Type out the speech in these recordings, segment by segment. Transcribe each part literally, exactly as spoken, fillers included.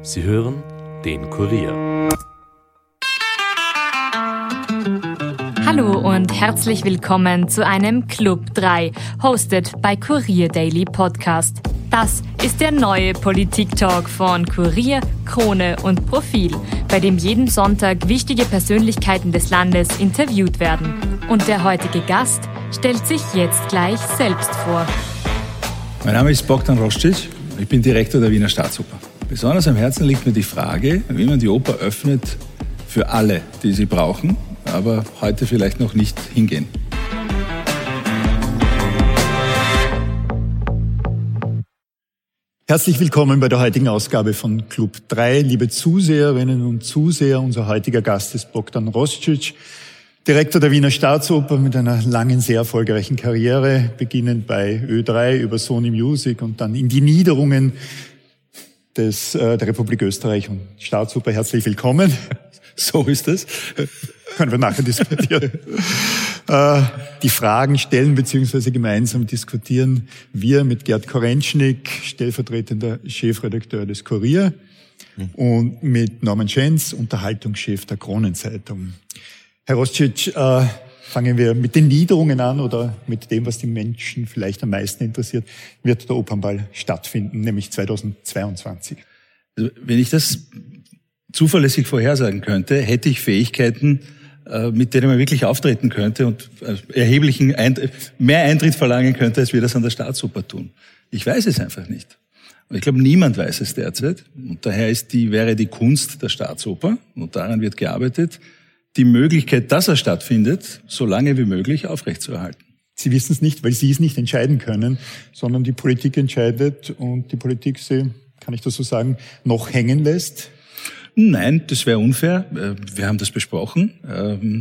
Sie hören den Kurier. Hallo und herzlich willkommen zu einem Club drei, hosted bei Kurier Daily Podcast. Das ist der neue Politik-Talk von Kurier, Krone und Profil, bei dem jeden Sonntag wichtige Persönlichkeiten des Landes interviewt werden. Und der heutige Gast stellt sich jetzt gleich selbst vor. Mein Name ist Bogdan Roscic, ich bin Direktor der Wiener Staatsoper. Besonders am Herzen liegt mir die Frage, wie man die Oper öffnet für alle, die sie brauchen, aber heute vielleicht noch nicht hingehen. Herzlich willkommen bei der heutigen Ausgabe von Club drei. Liebe Zuseherinnen und Zuseher, unser heutiger Gast ist Bogdan Roscic, Direktor der Wiener Staatsoper mit einer langen, sehr erfolgreichen Karriere, beginnend bei Ö drei über Sony Music und dann in die Niederungen des, äh, der Republik Österreich und Staatsoper. Herzlich willkommen. So ist es. Können wir nachher diskutieren. äh, die Fragen stellen bzw. gemeinsam diskutieren wir mit Gerd Korentschnik, stellvertretender Chefredakteur des Kurier, mhm. und mit Norman Schenz, Unterhaltungschef der Kronenzeitung. Herr Roscic, äh, fangen wir mit den Niederungen an oder mit dem, was die Menschen vielleicht am meisten interessiert. Wird der Opernball stattfinden, nämlich zweitausendzweiundzwanzig? Also, wenn ich das zuverlässig vorhersagen könnte, hätte ich Fähigkeiten, äh, mit denen man wirklich auftreten könnte und äh, erheblichen Eint- mehr Eintritt verlangen könnte, als wir das an der Staatsoper tun. Ich weiß es einfach nicht. Und ich glaube, niemand weiß es derzeit. Und daher ist die, wäre die Kunst der Staatsoper, und daran wird gearbeitet, die Möglichkeit, dass er stattfindet, so lange wie möglich aufrechtzuerhalten. Sie wissen es nicht, weil Sie es nicht entscheiden können, sondern die Politik entscheidet und die Politik Sie, kann ich das so sagen, noch hängen lässt? Nein, das wäre unfair. Wir haben das besprochen.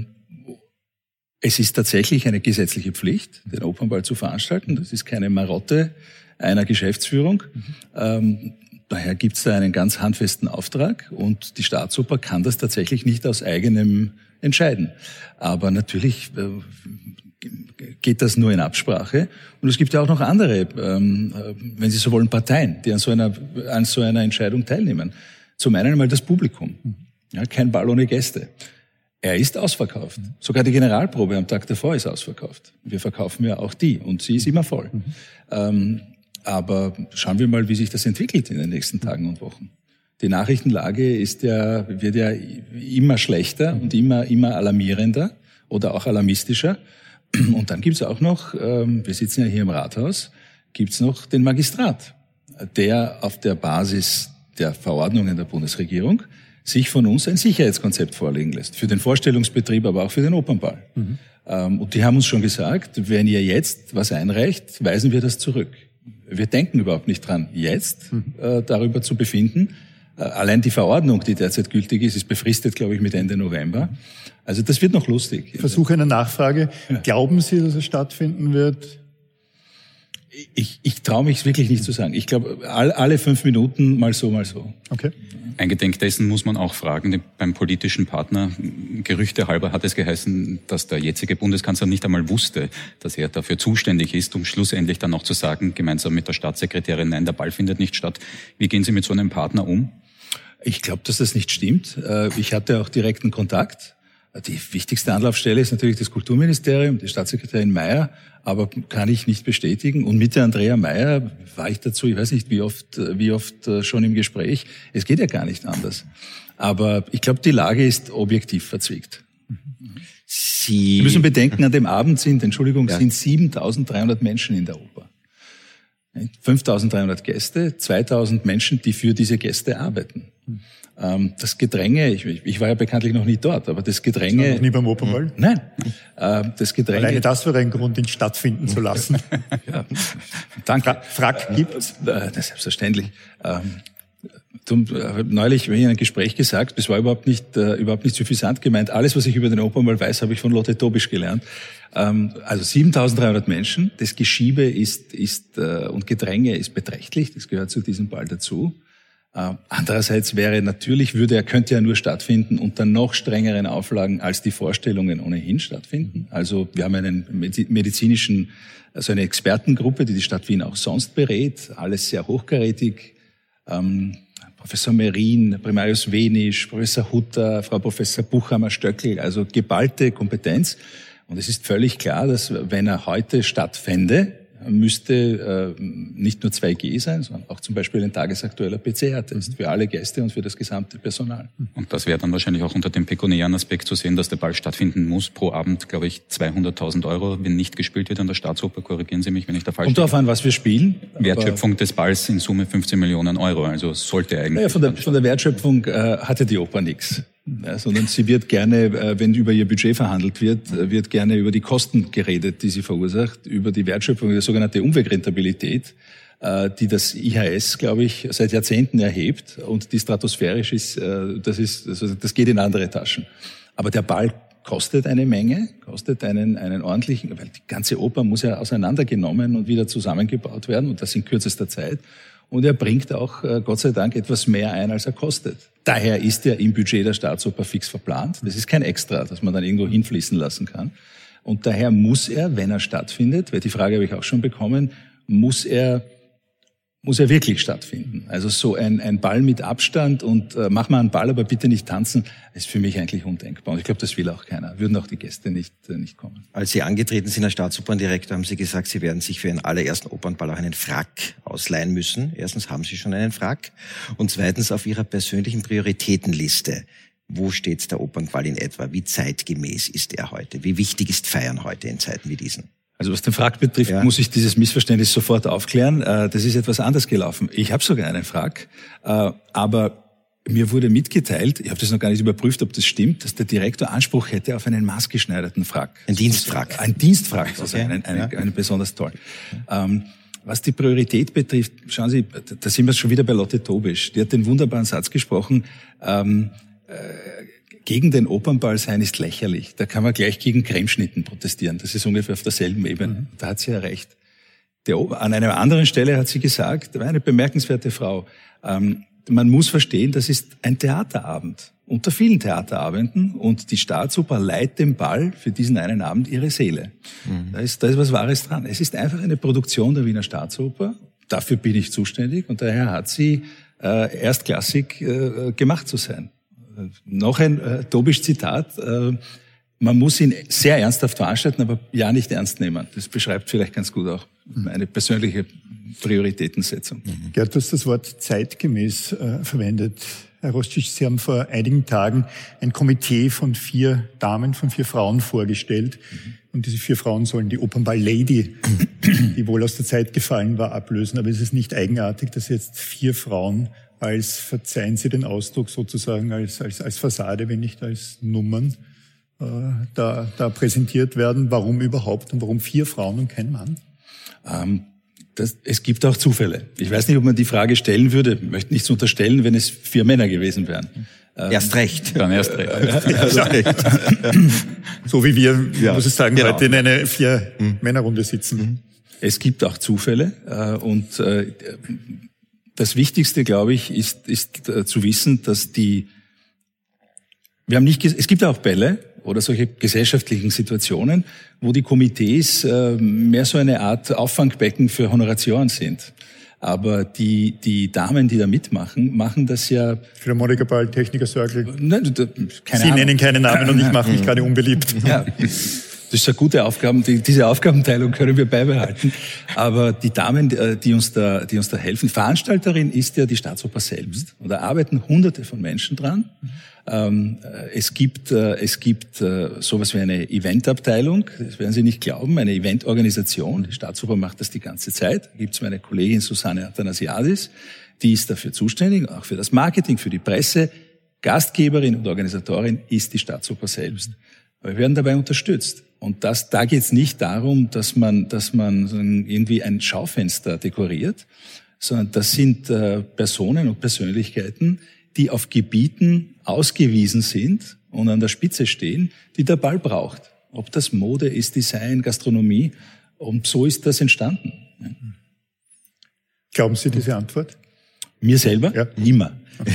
Es ist tatsächlich eine gesetzliche Pflicht, den Opernball zu veranstalten. Das ist keine Marotte einer Geschäftsführung. Mhm. Daher gibt es da einen ganz handfesten Auftrag und die Staatsoper kann das tatsächlich nicht aus eigenem entscheiden. Aber natürlich äh, geht das nur in Absprache. Und es gibt ja auch noch andere, ähm, wenn Sie so wollen, Parteien, die an so einer, an so einer Entscheidung teilnehmen. Zum einen einmal das Publikum. Ja, kein Ball ohne Gäste. Er ist ausverkauft. Sogar die Generalprobe am Tag davor ist ausverkauft. Wir verkaufen ja auch die und sie ist immer voll. Mhm. Ähm, Aber schauen wir mal, wie sich das entwickelt in den nächsten Tagen und Wochen. Die Nachrichtenlage ist ja, wird ja immer schlechter und immer, immer alarmierender oder auch alarmistischer. Und dann gibt's auch noch, wir sitzen ja hier im Rathaus, gibt's noch den Magistrat, der auf der Basis der Verordnungen der Bundesregierung sich von uns ein Sicherheitskonzept vorlegen lässt. Für den Vorstellungsbetrieb, aber auch für den Opernball. Mhm. Und die haben uns schon gesagt, wenn ihr jetzt was einreicht, weisen wir das zurück. Wir denken überhaupt nicht dran, jetzt äh, darüber zu befinden. Äh, allein die Verordnung, die derzeit gültig ist, ist befristet, glaube ich, mit Ende November. Also das wird noch lustig. Ich versuche eine Nachfrage. Ja. Glauben Sie, dass es stattfinden wird? Ich, ich traue mich wirklich nicht zu sagen. Ich glaube, all, alle fünf Minuten mal so, mal so. Okay. Eingedenk dessen muss man auch fragen, beim politischen Partner, Gerüchte halber hat es geheißen, dass der jetzige Bundeskanzler nicht einmal wusste, dass er dafür zuständig ist, um schlussendlich dann noch zu sagen, gemeinsam mit der Staatssekretärin, nein, der Ball findet nicht statt. Wie gehen Sie mit so einem Partner um? Ich glaube, dass das nicht stimmt. Ich hatte auch direkten Kontakt. Die wichtigste Anlaufstelle ist natürlich das Kulturministerium, die Staatssekretärin Mayer, aber kann ich nicht bestätigen. Und mit der Andrea Mayer war ich dazu, ich weiß nicht, wie oft, wie oft schon im Gespräch. Es geht ja gar nicht anders. Aber ich glaube, die Lage ist objektiv verzwickt. Sie müssen bedenken, an dem Abend sind, Entschuldigung, ja. sind siebentausenddreihundert Menschen in der Oper. fünftausenddreihundert Gäste, zweitausend Menschen, die für diese Gäste arbeiten. Das Gedränge, ich, ich war ja bekanntlich noch nie dort, aber das Gedränge... Sie waren noch nie beim Opernball? Nein. Das Gedränge... Alleine das wäre ein Grund, ihn stattfinden zu lassen. Ja, danke. Frack gibt's? Das ist selbstverständlich. Ähm, neulich habe ich in einem Gespräch gesagt, das war überhaupt nicht, äh, überhaupt nicht suffisant gemeint. Alles, was ich über den Opernball weiß, habe ich von Lotte Tobisch gelernt. Ähm, also siebentausenddreihundert Menschen. Das Geschiebe ist, ist äh, und Gedränge ist beträchtlich. Das gehört zu diesem Ball dazu. Äh, andererseits wäre natürlich, würde er könnte ja nur stattfinden unter noch strengeren Auflagen, als die Vorstellungen ohnehin stattfinden. Also wir haben einen medizinischen, also eine Expertengruppe, die die Stadt Wien auch sonst berät. Alles sehr hochkarätig. Ähm, Professor Merin, Primarius Wenisch, Professor Hutter, Frau Professor Buchhammer-Stöckl, also geballte Kompetenz. Und es ist völlig klar, dass wenn er heute stattfände, müsste äh, nicht nur zwei G sein, sondern auch zum Beispiel ein tagesaktueller P C R-Test für alle Gäste und für das gesamte Personal. Und das wäre dann wahrscheinlich auch unter dem pekuniären Aspekt zu sehen, dass der Ball stattfinden muss. Pro Abend, glaube ich, zweihunderttausend Euro, wenn nicht gespielt wird an der Staatsoper. Korrigieren Sie mich, wenn ich da falsch bin. Kommt darauf an, was wir spielen. Wertschöpfung des Balls in Summe fünfzehn Millionen Euro. Also sollte eigentlich... Naja, von der, von der Wertschöpfung äh, hatte die Oper nichts. Ja, sondern sie wird gerne, äh, wenn über ihr Budget verhandelt wird, äh, wird gerne über die Kosten geredet, die sie verursacht, über die Wertschöpfung, die sogenannte Umwegrentabilität, äh, die das I H S, glaube ich, seit Jahrzehnten erhebt und die stratosphärisch ist. Äh, das ist, also das geht in andere Taschen. Aber der Ball kostet eine Menge, kostet einen, einen ordentlichen, weil die ganze Oper muss ja auseinandergenommen und wieder zusammengebaut werden und das in kürzester Zeit. Und er bringt auch, Gott sei Dank, etwas mehr ein, als er kostet. Daher ist er im Budget der Staatsoper fix verplant. Das ist kein Extra, das man dann irgendwo hinfließen lassen kann. Und daher muss er, wenn er stattfindet, weil die Frage habe ich auch schon bekommen, muss er muss er wirklich stattfinden. Also so ein, ein Ball mit Abstand und äh, mach mal einen Ball, aber bitte nicht tanzen, ist für mich eigentlich undenkbar. Und ich glaube, das will auch keiner. Würden auch die Gäste nicht äh, nicht kommen. Als Sie angetreten sind als Staatsoperndirektor, haben Sie gesagt, Sie werden sich für Ihren allerersten Opernball auch einen Frack ausleihen müssen. Erstens haben Sie schon einen Frack und zweitens auf Ihrer persönlichen Prioritätenliste. Wo steht der Opernball in etwa? Wie zeitgemäß ist er heute? Wie wichtig ist Feiern heute in Zeiten wie diesen? Also was den Frack betrifft, ja. muss ich dieses Missverständnis sofort aufklären. Das ist etwas anders gelaufen. Ich habe sogar einen Frack, aber mir wurde mitgeteilt, ich habe das noch gar nicht überprüft, ob das stimmt, dass der Direktor Anspruch hätte auf einen maßgeschneiderten Frack. Ein Dienstfrack. Ein Dienstfrack, also okay. einen, einen, ja. einen besonders toll. Ähm, was die Priorität betrifft, schauen Sie, da sind wir schon wieder bei Lotte Tobisch. Die hat den wunderbaren Satz gesprochen, ähm, äh, gegen den Opernball sein ist lächerlich. Da kann man gleich gegen Cremeschnitten protestieren. Das ist ungefähr auf derselben Ebene. Mhm. Da hat sie ja recht. Der, an einer anderen Stelle hat sie gesagt, da war eine bemerkenswerte Frau, ähm, man muss verstehen, das ist ein Theaterabend unter vielen Theaterabenden und die Staatsoper leiht dem Ball für diesen einen Abend ihre Seele. Mhm. Da ist, da ist was Wahres dran. Es ist einfach eine Produktion der Wiener Staatsoper. Dafür bin ich zuständig und daher hat sie äh, erstklassig äh, gemacht zu sein. Noch ein äh, Tobisch-Zitat. Äh, man muss ihn sehr ernsthaft veranstalten, aber ja nicht ernst nehmen. Das beschreibt vielleicht ganz gut auch meine persönliche Prioritätensetzung. Mhm. Gerd, du hast das Wort zeitgemäß äh, verwendet. Herr Rostschitsch, Sie haben vor einigen Tagen ein Komitee von vier Damen, von vier Frauen vorgestellt. Mhm. Und diese vier Frauen sollen die Opernball-Lady, die wohl aus der Zeit gefallen war, ablösen. Aber es ist nicht eigenartig, dass jetzt vier Frauen als, verzeihen Sie den Ausdruck sozusagen, als, als, als Fassade, wenn nicht als Nummern, äh, da, da präsentiert werden. Warum überhaupt und warum vier Frauen und kein Mann? Ähm, das, es gibt auch Zufälle. Ich weiß nicht, ob man die Frage stellen würde, ich möchte nichts unterstellen, wenn es vier Männer gewesen wären. Ähm, erst recht. Dann erst recht. Also, so wie wir, ja, muss ich sagen, genau. heute in einer vier mhm. Männerrunde sitzen. Es gibt auch Zufälle äh, und äh, das Wichtigste, glaube ich, ist, ist äh, zu wissen, dass die, wir haben nicht, es gibt auch Bälle oder solche gesellschaftlichen Situationen, wo die Komitees äh, mehr so eine Art Auffangbecken für Honoratioren sind. Aber die, die Damen, die da mitmachen, machen das ja... Philharmoniker-Ball, Techniker-Circle. Nein, da, keine Sie Ahnung. nennen keine Namen und ich mache mich gerade unbeliebt. Ja. Das ist eine gute Aufgabe. Diese Aufgabenteilung können wir beibehalten. Aber die Damen, die uns da, die uns da helfen, Veranstalterin ist ja die Staatsoper selbst. Und da arbeiten Hunderte von Menschen dran. Ähm, es gibt, es gibt sowas wie eine Eventabteilung. Das werden Sie nicht glauben. Eine Eventorganisation. Die Staatsoper macht das die ganze Zeit. Da gibt es meine Kollegin Susanne Athanasiadis. Die ist dafür zuständig, auch für das Marketing, für die Presse. Gastgeberin und Organisatorin ist die Staatsoper selbst. Wir werden dabei unterstützt. Und das, da geht es nicht darum, dass man, dass man irgendwie ein Schaufenster dekoriert, sondern das sind äh, Personen und Persönlichkeiten, die auf Gebieten ausgewiesen sind und an der Spitze stehen, die der Ball braucht. Ob das Mode ist, Design, Gastronomie. Und so ist das entstanden. Ja. Glauben Sie diese Antwort? Mir selber? Ja. Immer.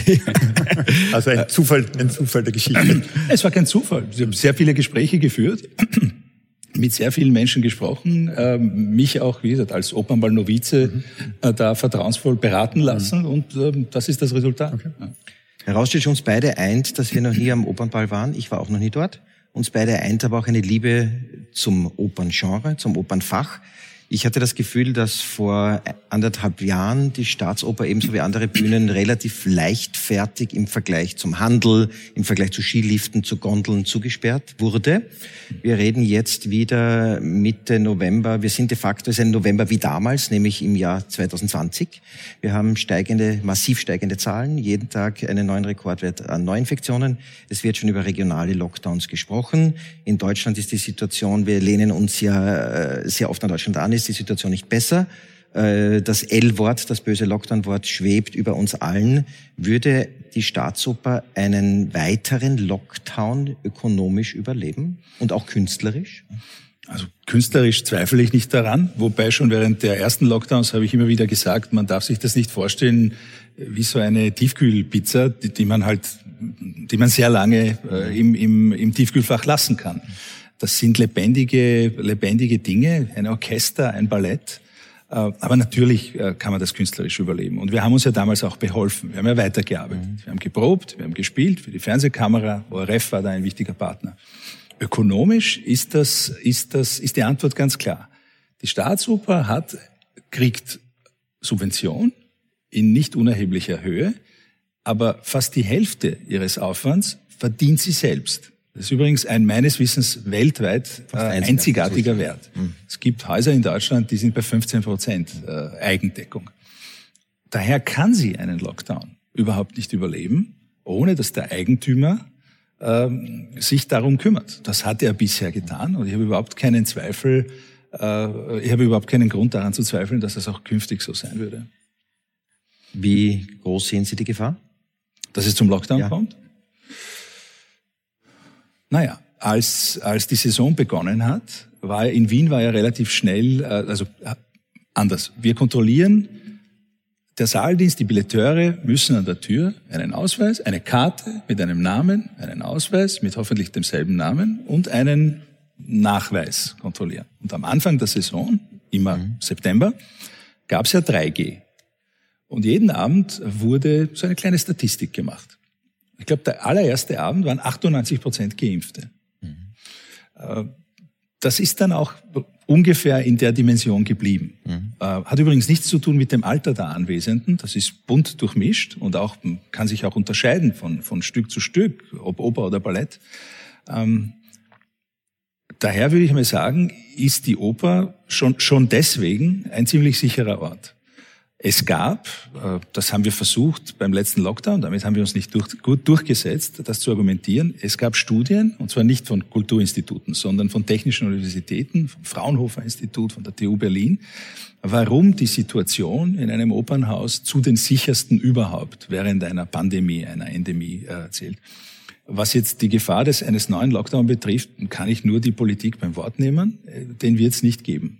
Also ein Zufall, ein Zufall der Geschichte. Es war kein Zufall. Sie haben sehr viele Gespräche geführt mit sehr vielen Menschen gesprochen, äh, mich auch, wie gesagt, als Opernball-Novize mhm. äh, da vertrauensvoll beraten lassen mhm. und äh, das ist das Resultat. Okay. Ja. Herausstellt uns beide eint, dass wir noch nie am Opernball waren. Ich war auch noch nie dort. Uns beide eint aber auch eine Liebe zum Operngenre, zum Opernfach. Ich hatte das Gefühl, dass vor anderthalb Jahren die Staatsoper ebenso wie andere Bühnen relativ leichtfertig im Vergleich zum Handel, im Vergleich zu Skiliften, zu Gondeln zugesperrt wurde. Wir reden jetzt wieder Mitte November. Wir sind de facto, es ist ein November wie damals, nämlich im Jahr zwanzig zwanzig. Wir haben steigende, massiv steigende Zahlen, jeden Tag einen neuen Rekordwert an Neuinfektionen. Es wird schon über regionale Lockdowns gesprochen. In Deutschland ist die Situation, wir lehnen uns ja sehr oft an Deutschland an, ist die Situation nicht besser. Das L-Wort, das böse Lockdown-Wort, schwebt über uns allen. Würde die Staatsoper einen weiteren Lockdown ökonomisch überleben und auch künstlerisch? Also künstlerisch zweifle ich nicht daran, wobei schon während der ersten Lockdowns habe ich immer wieder gesagt, man darf sich das nicht vorstellen wie so eine Tiefkühlpizza, die, die man halt, die man sehr lange äh, im, im, im Tiefkühlfach lassen kann. Das sind lebendige, lebendige Dinge, ein Orchester, ein Ballett. Aber natürlich kann man das künstlerisch überleben. Und wir haben uns ja damals auch beholfen. Wir haben ja weitergearbeitet. Wir haben geprobt, wir haben gespielt für die Fernsehkamera. O R F war da ein wichtiger Partner. Ökonomisch ist das, ist das, ist die Antwort ganz klar. Die Staatsoper hat, kriegt Subvention in nicht unerheblicher Höhe, aber fast die Hälfte ihres Aufwands verdient sie selbst. Das ist übrigens ein meines Wissens weltweit äh, einzigartiger Wert. Mhm. Es gibt Häuser in Deutschland, die sind bei fünfzehn Prozent äh, Eigendeckung. Daher kann sie einen Lockdown überhaupt nicht überleben, ohne dass der Eigentümer ähm, sich darum kümmert. Das hat er bisher getan und ich habe überhaupt keinen Zweifel, äh, ich habe überhaupt keinen Grund daran zu zweifeln, dass das auch künftig so sein würde. Wie groß sehen Sie die Gefahr? Dass es zum Lockdown ja. kommt? Naja, als, als die Saison begonnen hat, war in Wien war ja relativ schnell, also anders. Wir kontrollieren, der Saaldienst, die Billeteure müssen an der Tür einen Ausweis, eine Karte mit einem Namen, einen Ausweis mit hoffentlich demselben Namen und einen Nachweis kontrollieren. Und am Anfang der Saison, immer mhm. September, gab es ja drei G. Und jeden Abend wurde so eine kleine Statistik gemacht. Ich glaube, der allererste Abend waren achtundneunzig Prozent Geimpfte. Mhm. Das ist dann auch ungefähr in der Dimension geblieben. Mhm. Hat übrigens nichts zu tun mit dem Alter der Anwesenden. Das ist bunt durchmischt und auch kann sich auch unterscheiden von, von Stück zu Stück, ob Oper oder Ballett. Ähm, daher würde ich mal sagen, ist die Oper schon, schon deswegen ein ziemlich sicherer Ort. Es gab, das haben wir versucht beim letzten Lockdown, damit haben wir uns nicht durch, gut durchgesetzt, das zu argumentieren. Es gab Studien, und zwar nicht von Kulturinstituten, sondern von technischen Universitäten, vom Fraunhofer Institut, von der T U Berlin, warum die Situation in einem Opernhaus zu den sichersten überhaupt während einer Pandemie, einer Endemie äh, zählt. Was jetzt die Gefahr des eines neuen Lockdown betrifft, kann ich nur die Politik beim Wort nehmen. Den wird es nicht geben.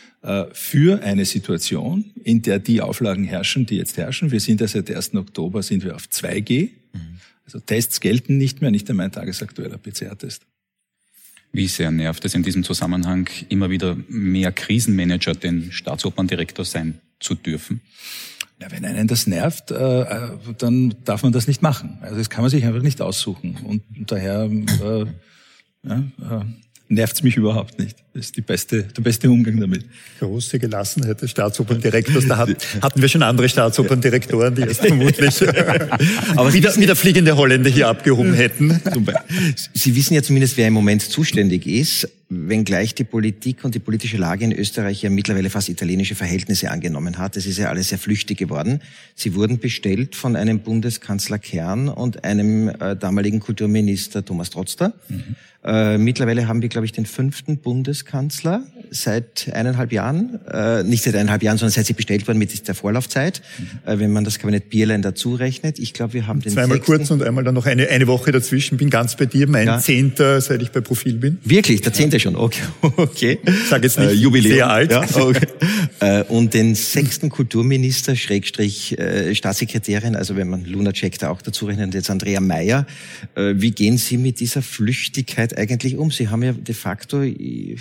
Für eine Situation, in der die Auflagen herrschen, die jetzt herrschen. Wir sind ja seit ersten Oktober sind wir auf zwei G. Also Tests gelten nicht mehr, nicht einmal ein tagesaktueller P C R-Test. Wie sehr nervt es in diesem Zusammenhang, immer wieder mehr Krisenmanager den Staatsoperndirektor sein zu dürfen? Ja, wenn einen das nervt, äh, dann darf man das nicht machen. Also das kann man sich einfach nicht aussuchen. Und daher äh, ja, äh, nervt es mich überhaupt nicht. Das ist die beste, der beste Umgang damit. Große Gelassenheit des Staatsoperndirektors. Da hat, hatten wir schon andere Staatsoperndirektoren, die jetzt vermutlich aber wieder, wieder fliegende Holländer hier abgehoben hätten. Sie wissen ja zumindest, wer im Moment zuständig ist, wenngleich die Politik und die politische Lage in Österreich ja mittlerweile fast italienische Verhältnisse angenommen hat. Es ist ja alles sehr flüchtig geworden. Sie wurden bestellt von einem Bundeskanzler Kern und einem äh, damaligen Kulturminister Thomas Trotzter. Mhm. Äh, mittlerweile haben wir, glaube ich, den fünften Bundeskanzler seit eineinhalb Jahren. Äh, nicht seit eineinhalb Jahren, sondern seit sie bestellt wurden mit der Vorlaufzeit, mhm. äh, wenn man das Kabinett Bierlein dazu rechnet. Ich glaube, wir haben den Zweimal sechsten kurz und einmal dann noch eine, eine Woche dazwischen. Bin ganz bei dir, mein ja. Zehnter, seit ich bei Profil bin. Wirklich, der Zehnte schon, okay. okay. Ich sage jetzt nicht äh, Jubiläum. Sehr alt. Ja, okay. äh, und den sechsten Kulturminister, Schrägstrich äh, Staatssekretärin, also wenn man Lunacek da auch dazu rechnet, jetzt Andrea Mayer. Äh, wie gehen Sie mit dieser Flüchtigkeit eigentlich um? Sie haben ja de facto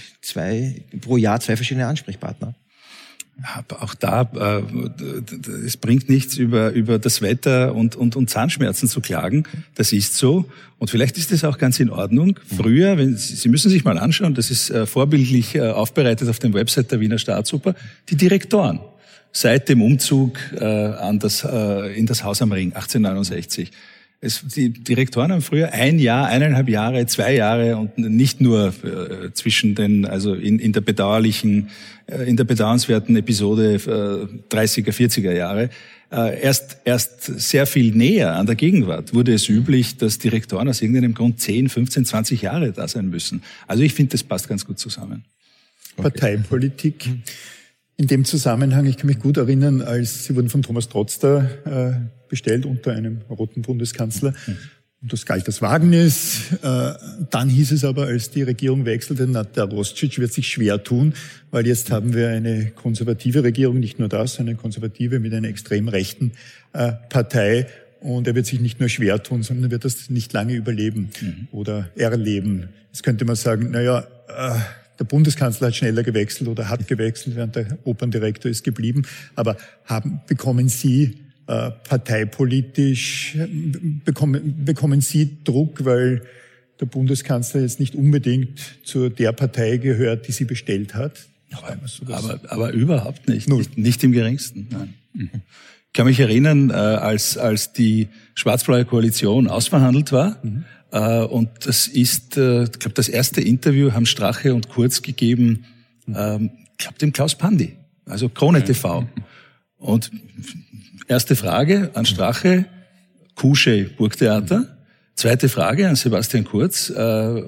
zwei, pro Jahr zwei verschiedene Ansprechpartner. Aber auch da, äh, es bringt nichts, über über das Wetter und, und und Zahnschmerzen zu klagen. Das ist so. Und vielleicht ist das auch ganz in Ordnung. Früher, wenn Sie, Sie müssen sich mal anschauen, das ist äh, vorbildlich äh, aufbereitet auf dem Website der Wiener Staatsoper, die Direktoren seit dem Umzug äh, an das äh, in das Haus am Ring achtzehnhundertneunundsechzig. Es, die Direktoren haben früher ein Jahr, eineinhalb Jahre, zwei Jahre und nicht nur äh, zwischen den, also in, in der bedauerlichen, äh, in der bedauernswerten Episode äh, dreißiger, vierziger Jahre, äh, erst erst sehr viel näher an der Gegenwart wurde es üblich, dass Direktoren aus irgendeinem Grund zehn, fünfzehn, zwanzig Jahre da sein müssen. Also ich finde, das passt ganz gut zusammen. Okay. Parteipolitik. In dem Zusammenhang, ich kann mich gut erinnern, als Sie wurden von Thomas Trotzter äh, bestellt unter einem roten Bundeskanzler. Und das galt als Wagnis. Äh, dann hieß es aber, als die Regierung wechselte, na, der Roscic wird sich schwer tun, weil jetzt haben wir eine konservative Regierung, nicht nur das, sondern eine konservative mit einer extrem rechten äh, Partei. Und er wird sich nicht nur schwer tun, sondern er wird das nicht lange überleben mhm. oder erleben. Jetzt könnte man sagen, na ja, äh, der Bundeskanzler hat schneller gewechselt oder hat gewechselt, während der Operndirektor ist geblieben. Aber haben, bekommen Sie äh, parteipolitisch, bekommen, bekommen Sie Druck, weil der Bundeskanzler jetzt nicht unbedingt zu der Partei gehört, die Sie bestellt hat? Aber, aber, aber überhaupt nicht. Nicht, nicht im geringsten. Nein. Mhm. Ich kann mich erinnern, äh, als, als die schwarz-blaue Koalition ausverhandelt war, mhm. Uh, und das ist, uh, ich glaube, das erste Interview haben Strache und Kurz gegeben, ähm, ich glaube, dem Klaus Pandi, also Krone T V. Und erste Frage an Strache, Kusche Burgtheater. Zweite Frage an Sebastian Kurz, äh,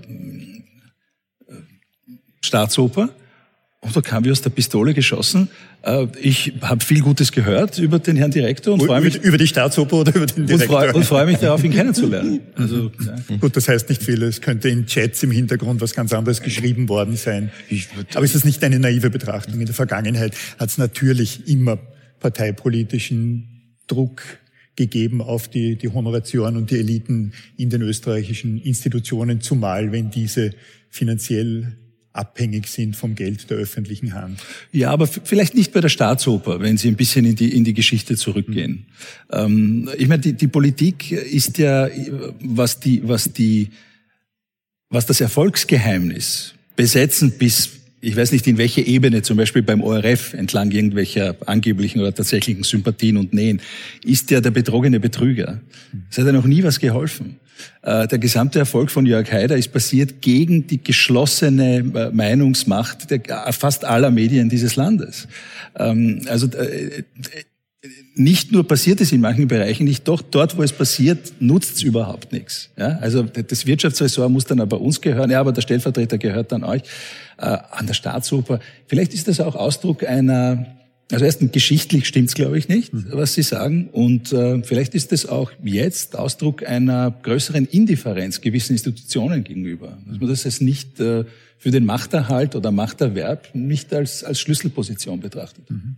Staatsoper. Und da kam wie aus der Pistole geschossen. Ich habe viel Gutes gehört über den Herrn Direktor und freue mich über die Staatsoper oder über den Direktor und freue, und freue mich darauf, ihn kennenzulernen. Also ja. Gut, das heißt nicht viel. Es könnte in Chats im Hintergrund was ganz anderes geschrieben worden sein. Aber ist das nicht eine naive Betrachtung? In der Vergangenheit hat es natürlich immer parteipolitischen Druck gegeben auf die, die Honoratioren und die Eliten in den österreichischen Institutionen, zumal wenn diese finanziell abhängig sind vom Geld der öffentlichen Hand. Ja, aber vielleicht nicht bei der Staatsoper, wenn Sie ein bisschen in die in die Geschichte zurückgehen. Mhm. Ähm, ich meine, die, die Politik ist ja, was die was die was das Erfolgsgeheimnis besetzen bis ich weiß nicht in welche Ebene, zum Beispiel beim O R F entlang irgendwelcher angeblichen oder tatsächlichen Sympathien und Nähen, ist ja der betrogene Betrüger. Es hat ja noch nie was geholfen. Der gesamte Erfolg von Jörg Haider ist passiert gegen die geschlossene Meinungsmacht der, fast aller Medien dieses Landes. Also nicht nur passiert es in manchen Bereichen nicht, doch dort, wo es passiert, nutzt es überhaupt nichts. Ja, also das Wirtschaftsressort muss dann aber uns gehören, ja, aber der Stellvertreter gehört dann euch. Äh, an der Staatsoper. Vielleicht ist das auch Ausdruck einer, also erstens geschichtlich stimmt's, glaube ich, nicht, was Sie sagen, und äh, vielleicht ist das auch jetzt Ausdruck einer größeren Indifferenz gewissen Institutionen gegenüber, dass man das als nicht äh, für den Machterhalt oder Machterwerb nicht als als Schlüsselposition betrachtet. Mhm.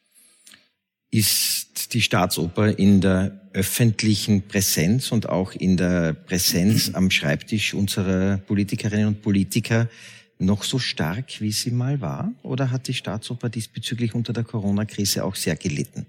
Ist die Staatsoper in der öffentlichen Präsenz und auch in der Präsenz am Schreibtisch unserer Politikerinnen und Politiker noch so stark, wie sie mal war? Oder hat die Staatsoper diesbezüglich unter der Corona-Krise auch sehr gelitten?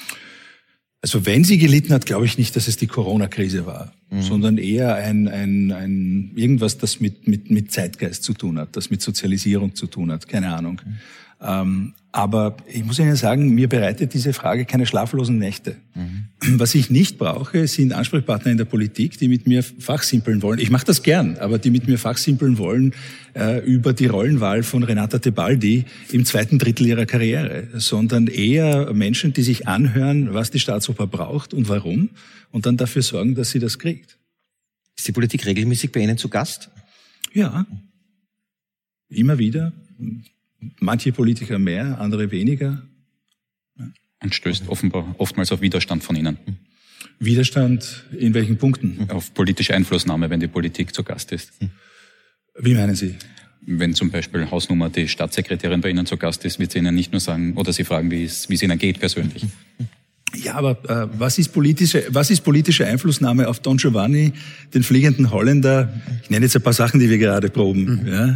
Also wenn sie gelitten hat, glaube ich nicht, dass es die Corona-Krise war, mhm. sondern eher ein, ein, ein irgendwas, das mit, mit, mit Zeitgeist zu tun hat, das mit Sozialisierung zu tun hat, keine Ahnung. Mhm. Ähm, aber ich muss Ihnen sagen, mir bereitet diese Frage keine schlaflosen Nächte. Mhm. Was ich nicht brauche, sind Ansprechpartner in der Politik, die mit mir fachsimpeln wollen. Ich mache das gern, aber die mit mir fachsimpeln wollen äh, über die Rollenwahl von Renata Tebaldi im zweiten Drittel ihrer Karriere, sondern eher Menschen, die sich anhören, was die Staatsoper braucht und warum, und dann dafür sorgen, dass sie das kriegt. Ist die Politik regelmäßig bei Ihnen zu Gast? Ja, immer wieder. Manche Politiker mehr, andere weniger. Und stößt offenbar oftmals auf Widerstand von Ihnen. Widerstand in welchen Punkten? Auf politische Einflussnahme, wenn die Politik zu Gast ist. Wie meinen Sie? Wenn zum Beispiel Hausnummer die Staatssekretärin bei Ihnen zu Gast ist, wird sie Ihnen nicht nur sagen, oder Sie fragen, wie es, wie es Ihnen geht persönlich. Ja, aber äh, was ist politische, was ist politische Einflussnahme auf Don Giovanni, den fliegenden Holländer? Ich nenne jetzt ein paar Sachen, die wir gerade proben. Mhm. Ja.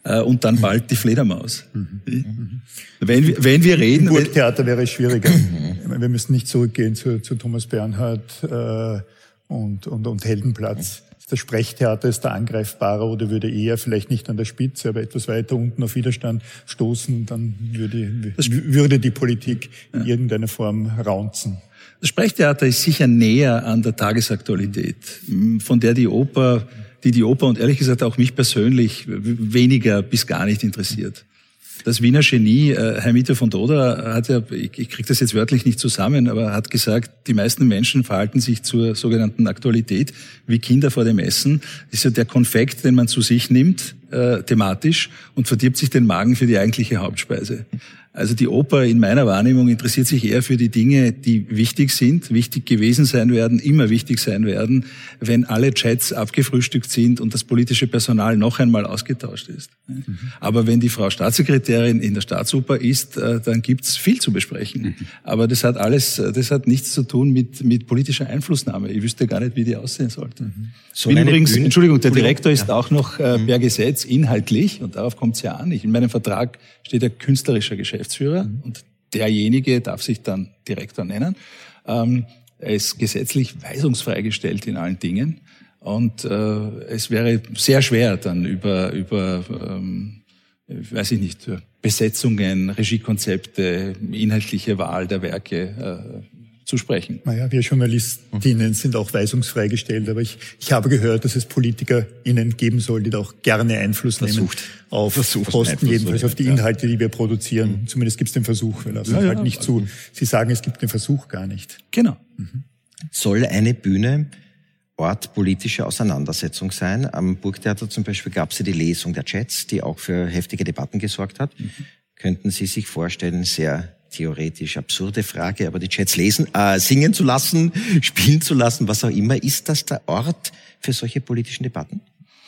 äh, und dann bald die Fledermaus. Mhm. Mhm. Wenn, wir, wenn wir reden... Im Burgtheater wäre es schwieriger. Wir müssen nicht zurückgehen zu, zu Thomas Bernhard äh, und, und, und Heldenplatz. Das Sprechtheater ist der angreifbarer oder würde eher vielleicht nicht an der Spitze, aber etwas weiter unten auf Widerstand stoßen, dann würde, würde die Politik in irgendeiner Form raunzen. Das Sprechtheater ist sicher näher an der Tagesaktualität, von der die Oper, die die Oper und ehrlich gesagt auch mich persönlich weniger bis gar nicht interessiert. Das Wiener Genie, äh, Hermite von Doder, hat ja, ich, ich kriege das jetzt wörtlich nicht zusammen, aber hat gesagt, die meisten Menschen verhalten sich zur sogenannten Aktualität wie Kinder vor dem Essen. Das ist ja der Konfekt, den man zu sich nimmt, äh, thematisch, und verdirbt sich den Magen für die eigentliche Hauptspeise. Also die Oper in meiner Wahrnehmung interessiert sich eher für die Dinge, die wichtig sind, wichtig gewesen sein werden, immer wichtig sein werden, wenn alle Chats abgefrühstückt sind und das politische Personal noch einmal ausgetauscht ist. Mhm. Aber wenn die Frau Staatssekretärin in der Staatsoper ist, dann gibt's viel zu besprechen. Mhm. Aber das hat alles, das hat nichts zu tun mit, mit politischer Einflussnahme. Ich wüsste gar nicht, wie die aussehen sollte. Mhm. So übrigens, Bühne, Entschuldigung, der Direktor ist ja auch noch äh, per Gesetz inhaltlich, und darauf kommt es ja an. Ich, in meinem Vertrag steht ja künstlerischer Geschäftsführer, mhm. und derjenige darf sich dann Direktor nennen. Ähm, er ist gesetzlich weisungsfrei gestellt in allen Dingen, und äh, es wäre sehr schwer dann über über ähm, weiß ich nicht, Besetzungen, Regiekonzepte, inhaltliche Wahl der Werke äh, zu sprechen. Naja, wir Journalistinnen sind auch weisungsfrei gestellt, aber ich, ich habe gehört, dass es PolitikerInnen geben soll, die da auch gerne Einfluss nehmen Versucht. auf Versucht, Posten, jedenfalls auf die Inhalte, die wir produzieren. Mhm. Zumindest gibt es den Versuch, wir lassen ja, halt ja, nicht zu. Sie sagen, es gibt den Versuch gar nicht. Genau. Mhm. Soll eine Bühne Ort politischer Auseinandersetzung sein? Am Burgtheater zum Beispiel gab es ja die Lesung der Chats, die auch für heftige Debatten gesorgt hat. Mhm. Könnten Sie sich vorstellen, sehr theoretisch absurde Frage, aber die Chats lesen, äh, singen zu lassen, spielen zu lassen, was auch immer. Ist das der Ort für solche politischen Debatten?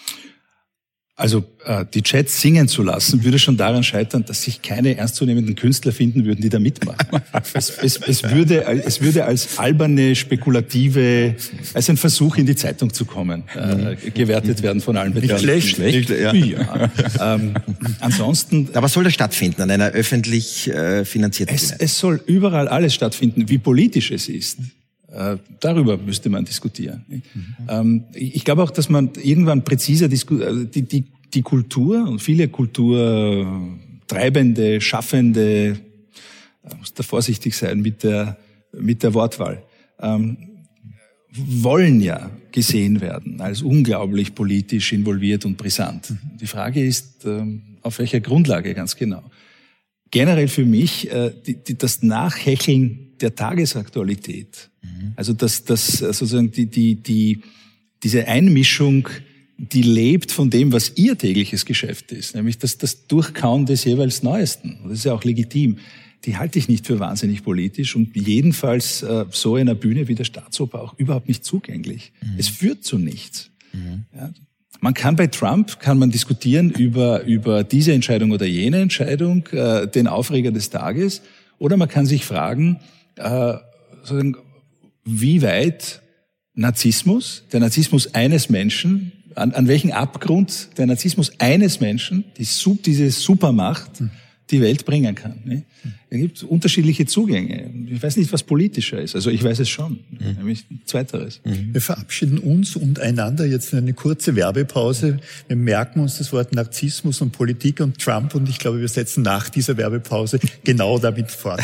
Also äh, die Chats singen zu lassen, würde schon daran scheitern, dass sich keine ernstzunehmenden Künstler finden würden, die da mitmachen. es, es, es, würde, es würde als alberne, spekulative, als ein Versuch in die Zeitung zu kommen, äh, gewertet werden von allen Beteiligten. Nicht schlecht. schlecht. Ja. Ja. Ähm, ansonsten. Aber soll das stattfinden an einer öffentlich äh, finanzierten es, es soll überall alles stattfinden, wie politisch es ist. Äh, darüber müsste man diskutieren. Mhm. Ähm, ich glaube auch, dass man irgendwann präziser diskutiert, die, die, die Kultur und viele Kulturtreibende, Schaffende, da muss da vorsichtig sein mit der, mit der Wortwahl, ähm, wollen ja gesehen werden als unglaublich politisch involviert und brisant. Mhm. Die Frage ist, ähm, auf welcher Grundlage ganz genau. Generell für mich äh, die, die, das Nachhecheln der Tagesaktualität, mhm. also das, das sozusagen die, die, die, diese Einmischung, die lebt von dem, was ihr tägliches Geschäft ist, nämlich das, das Durchkauen des jeweils Neuesten. Das ist ja auch legitim. Die halte ich nicht für wahnsinnig politisch und jedenfalls äh, so einer Bühne wie der Staatsoper auch überhaupt nicht zugänglich. Mhm. Es führt zu nichts. Mhm. Ja. Man kann bei Trump, kann man diskutieren über, über diese Entscheidung oder jene Entscheidung, äh, den Aufreger des Tages, oder man kann sich fragen, äh, sozusagen, wie weit Narzissmus, der Narzissmus eines Menschen, an, an welchen Abgrund der Narzissmus eines Menschen, die, diese Supermacht, die Welt bringen kann. Ne? Es gibt unterschiedliche Zugänge. Ich weiß nicht, was politischer ist. Also ich weiß es schon, mhm. nämlich Zweiteres. Mhm. Wir verabschieden uns und einander jetzt in eine kurze Werbepause. Wir merken uns das Wort Narzissmus und Politik und Trump, und ich glaube, wir setzen nach dieser Werbepause genau damit fort.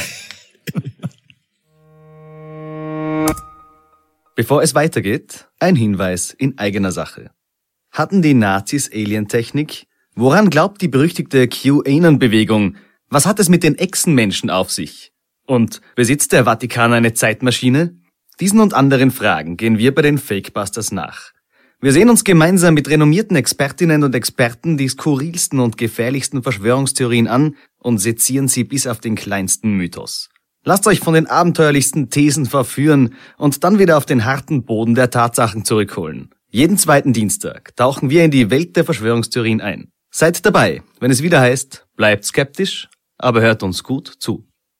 Bevor es weitergeht, ein Hinweis in eigener Sache. Hatten die Nazis Alientechnik? Woran glaubt die berüchtigte QAnon-Bewegung? Was hat es mit den Echsenmenschen auf sich? Und besitzt der Vatikan eine Zeitmaschine? Diesen und anderen Fragen gehen wir bei den Fakebusters nach. Wir sehen uns gemeinsam mit renommierten Expertinnen und Experten die skurrilsten und gefährlichsten Verschwörungstheorien an und sezieren sie bis auf den kleinsten Mythos. Lasst euch von den abenteuerlichsten Thesen verführen und dann wieder auf den harten Boden der Tatsachen zurückholen. Jeden zweiten Dienstag tauchen wir in die Welt der Verschwörungstheorien ein. Seid dabei, wenn es wieder heißt, bleibt skeptisch, aber hört uns gut zu.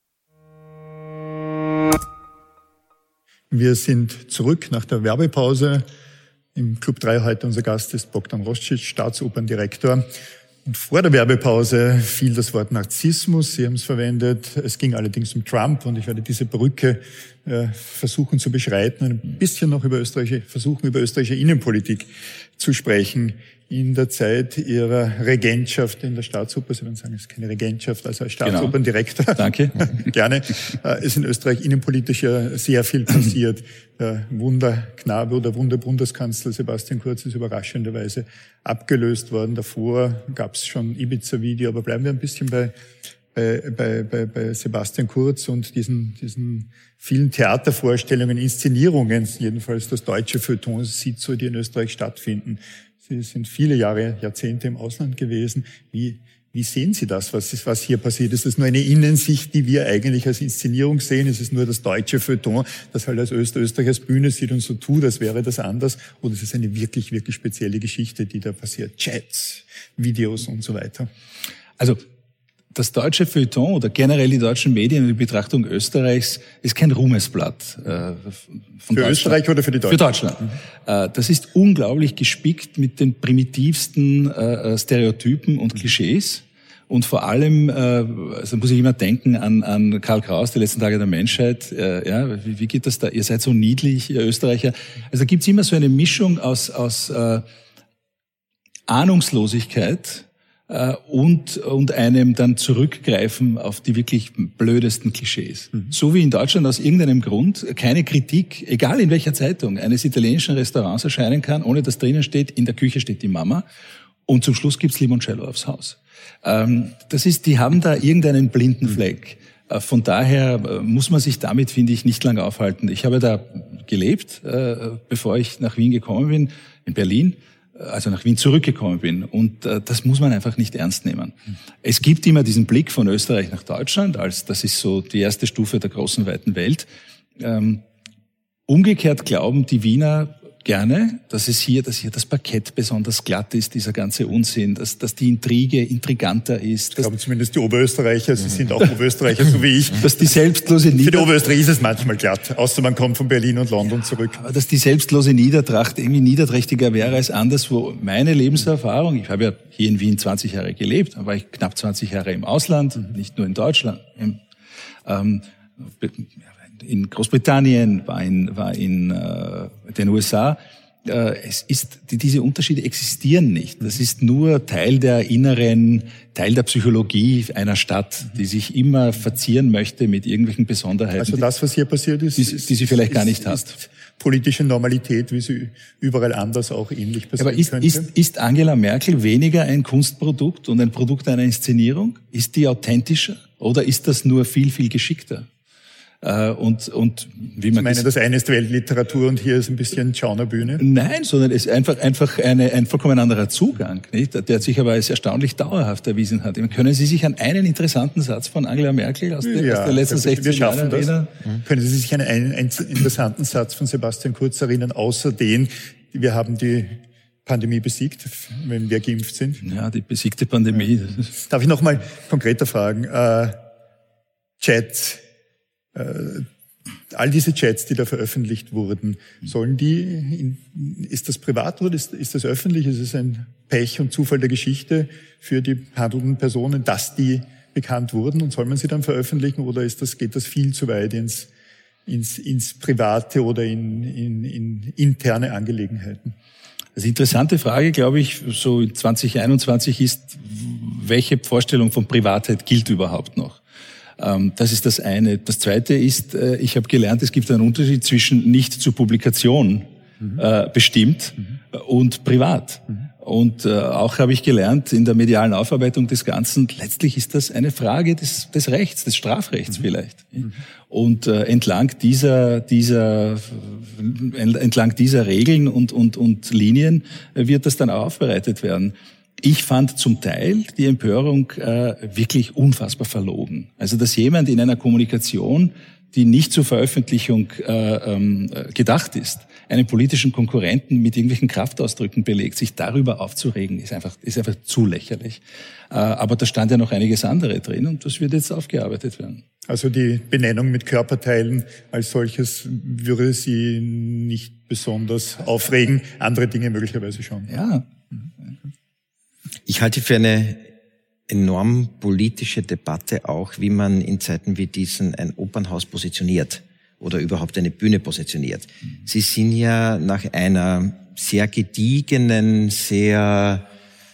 Wir sind zurück nach der Werbepause. Im Club drei heute unser Gast ist Bogdan Roscic, Staatsoperndirektor. Und vor der Werbepause fiel das Wort Narzissmus. Sie haben es verwendet. Es ging allerdings um Trump und ich werde diese Brücke äh, versuchen zu beschreiten, ein bisschen noch über österreichische, versuchen über österreichische Innenpolitik zu sprechen. In der Zeit Ihrer Regentschaft in der Staatsoper, Sie würden sagen, es ist keine Regentschaft, also als Staatsoperndirektor. Genau. Danke. Gerne. Es ist in Österreich innenpolitisch ja sehr viel passiert. Der Wunderknabe oder Wunderbundeskanzler Sebastian Kurz ist überraschenderweise abgelöst worden. Davor gab es schon Ibiza-Video, aber bleiben wir ein bisschen bei, bei, bei, bei, bei Sebastian Kurz und diesen, diesen vielen Theatervorstellungen, Inszenierungen, jedenfalls das deutsche Feuilleton sieht so, die in Österreich stattfinden. Sie sind viele Jahre, Jahrzehnte im Ausland gewesen. Wie, wie sehen Sie das, was, ist, was hier passiert? Ist das nur eine Innensicht, die wir eigentlich als Inszenierung sehen? Ist es nur das deutsche Feuilleton, das halt als Öster Österreich als Bühne sieht und so tut, als wäre das anders? Oder ist es eine wirklich, wirklich spezielle Geschichte, die da passiert? Chats, Videos und so weiter. Also, das deutsche Feuilleton oder generell die deutschen Medien in Betrachtung Österreichs ist kein Ruhmesblatt äh, von Für Österreich oder für die Deutschen? Für Deutschland. Mhm. Äh, das ist unglaublich gespickt mit den primitivsten äh, Stereotypen und Klischees. Und vor allem, äh, also muss ich immer denken an, an Karl Kraus, die letzten Tage der Menschheit. Äh, ja, wie, wie geht das da? Ihr seid so niedlich, ihr Österreicher. Also da gibt's immer so eine Mischung aus, aus äh, Ahnungslosigkeit und und einem dann zurückgreifen auf die wirklich blödesten Klischees. Mhm. So wie in Deutschland aus irgendeinem Grund keine Kritik, egal in welcher Zeitung, eines italienischen Restaurants erscheinen kann, ohne dass drinnen steht, in der Küche steht die Mama und zum Schluss gibt's Limoncello aufs Haus. Ähm, das ist, die haben da irgendeinen blinden Fleck. Äh, von daher äh, muss man sich damit, finde ich, nicht lange aufhalten. Ich habe da gelebt, äh, bevor ich nach Wien gekommen bin, in Berlin. Also nach Wien zurückgekommen bin. Und äh, das muss man einfach nicht ernst nehmen. Es gibt immer diesen Blick von Österreich nach Deutschland, als das ist so die erste Stufe der großen, weiten Welt. Ähm, umgekehrt glauben die Wiener gerne, dass es hier, dass hier das Parkett besonders glatt ist, dieser ganze Unsinn, dass, dass die Intrige intriganter ist. Ich glaube zumindest die Oberösterreicher, Sie sind auch Oberösterreicher, so wie ich. Dass die selbstlose Nieder- Für die Oberösterreicher ist es manchmal glatt, außer man kommt von Berlin und London zurück. Aber dass die selbstlose Niedertracht irgendwie niederträchtiger wäre als anderswo. Meine Lebenserfahrung, ich habe ja hier in Wien zwanzig Jahre gelebt, dann war ich knapp zwanzig Jahre im Ausland, nicht nur in Deutschland, im, ähm, in Großbritannien, war in, war in äh, den U S A. Äh, es ist, die, diese Unterschiede existieren nicht. Das ist nur Teil der inneren, Teil der Psychologie einer Stadt, die sich immer verzieren möchte mit irgendwelchen Besonderheiten. Also das, was hier passiert ist, die, die sie vielleicht ist, gar nicht ist, hat. Ist politische Normalität, wie sie überall anders auch ähnlich passieren Aber ist, könnte. ist, ist Angela Merkel weniger ein Kunstprodukt und ein Produkt einer Inszenierung? Ist die authentischer? Oder ist das nur viel, viel geschickter? Und, und wie man ich meine, das eine ist Weltliteratur und hier ist ein bisschen Schaunerbühne. Nein, sondern es ist einfach, einfach eine, ein vollkommen anderer Zugang, nicht? Der sich aber als erstaunlich dauerhaft erwiesen hat. Können Sie sich an einen interessanten Satz von Angela Merkel aus, den, ja, aus den letzten sechzig Jahren erinnern? Mhm. Können Sie sich an einen, einen interessanten Satz von Sebastian Kurz erinnern, außer den, wir haben die Pandemie besiegt, wenn wir geimpft sind? Ja, die besiegte Pandemie. Ja. Darf ich noch mal konkreter fragen? Äh, Chat, Äh, all diese Chats, die da veröffentlicht wurden, sollen die, in, ist das privat oder ist, ist das öffentlich? Ist es ein Pech und Zufall der Geschichte für die handelnden Personen, dass die bekannt wurden und soll man sie dann veröffentlichen oder ist das, geht das viel zu weit ins, ins, ins Private oder in, in, in interne Angelegenheiten? Also interessante Frage, glaube ich, so in zwanzig einundzwanzig ist, welche Vorstellung von Privatheit gilt überhaupt noch? Das ist das eine. Das zweite ist, ich habe gelernt, es gibt einen Unterschied zwischen nicht zur Publikation mhm. äh, bestimmt mhm. und privat. Mhm. Und äh, auch habe ich gelernt in der medialen Aufarbeitung des Ganzen, letztlich ist das eine Frage des, des Rechts, des Strafrechts mhm. vielleicht. Mhm. Und äh, entlang dieser, dieser, entlang dieser Regeln und, und, und Linien wird das dann auch aufbereitet werden. Ich fand zum Teil die Empörung äh, wirklich unfassbar verlogen. Also, dass jemand in einer Kommunikation, die nicht zur Veröffentlichung äh, ähm, gedacht ist, einen politischen Konkurrenten mit irgendwelchen Kraftausdrücken belegt, sich darüber aufzuregen, ist einfach, ist einfach zu lächerlich. Äh, aber da stand ja noch einiges andere drin und das wird jetzt aufgearbeitet werden. Also die Benennung mit Körperteilen als solches würde Sie nicht besonders aufregen, andere Dinge möglicherweise schon. Ja. Ich halte für eine enorm politische Debatte auch, wie man in Zeiten wie diesen ein Opernhaus positioniert oder überhaupt eine Bühne positioniert. Sie sind ja nach einer sehr gediegenen, sehr,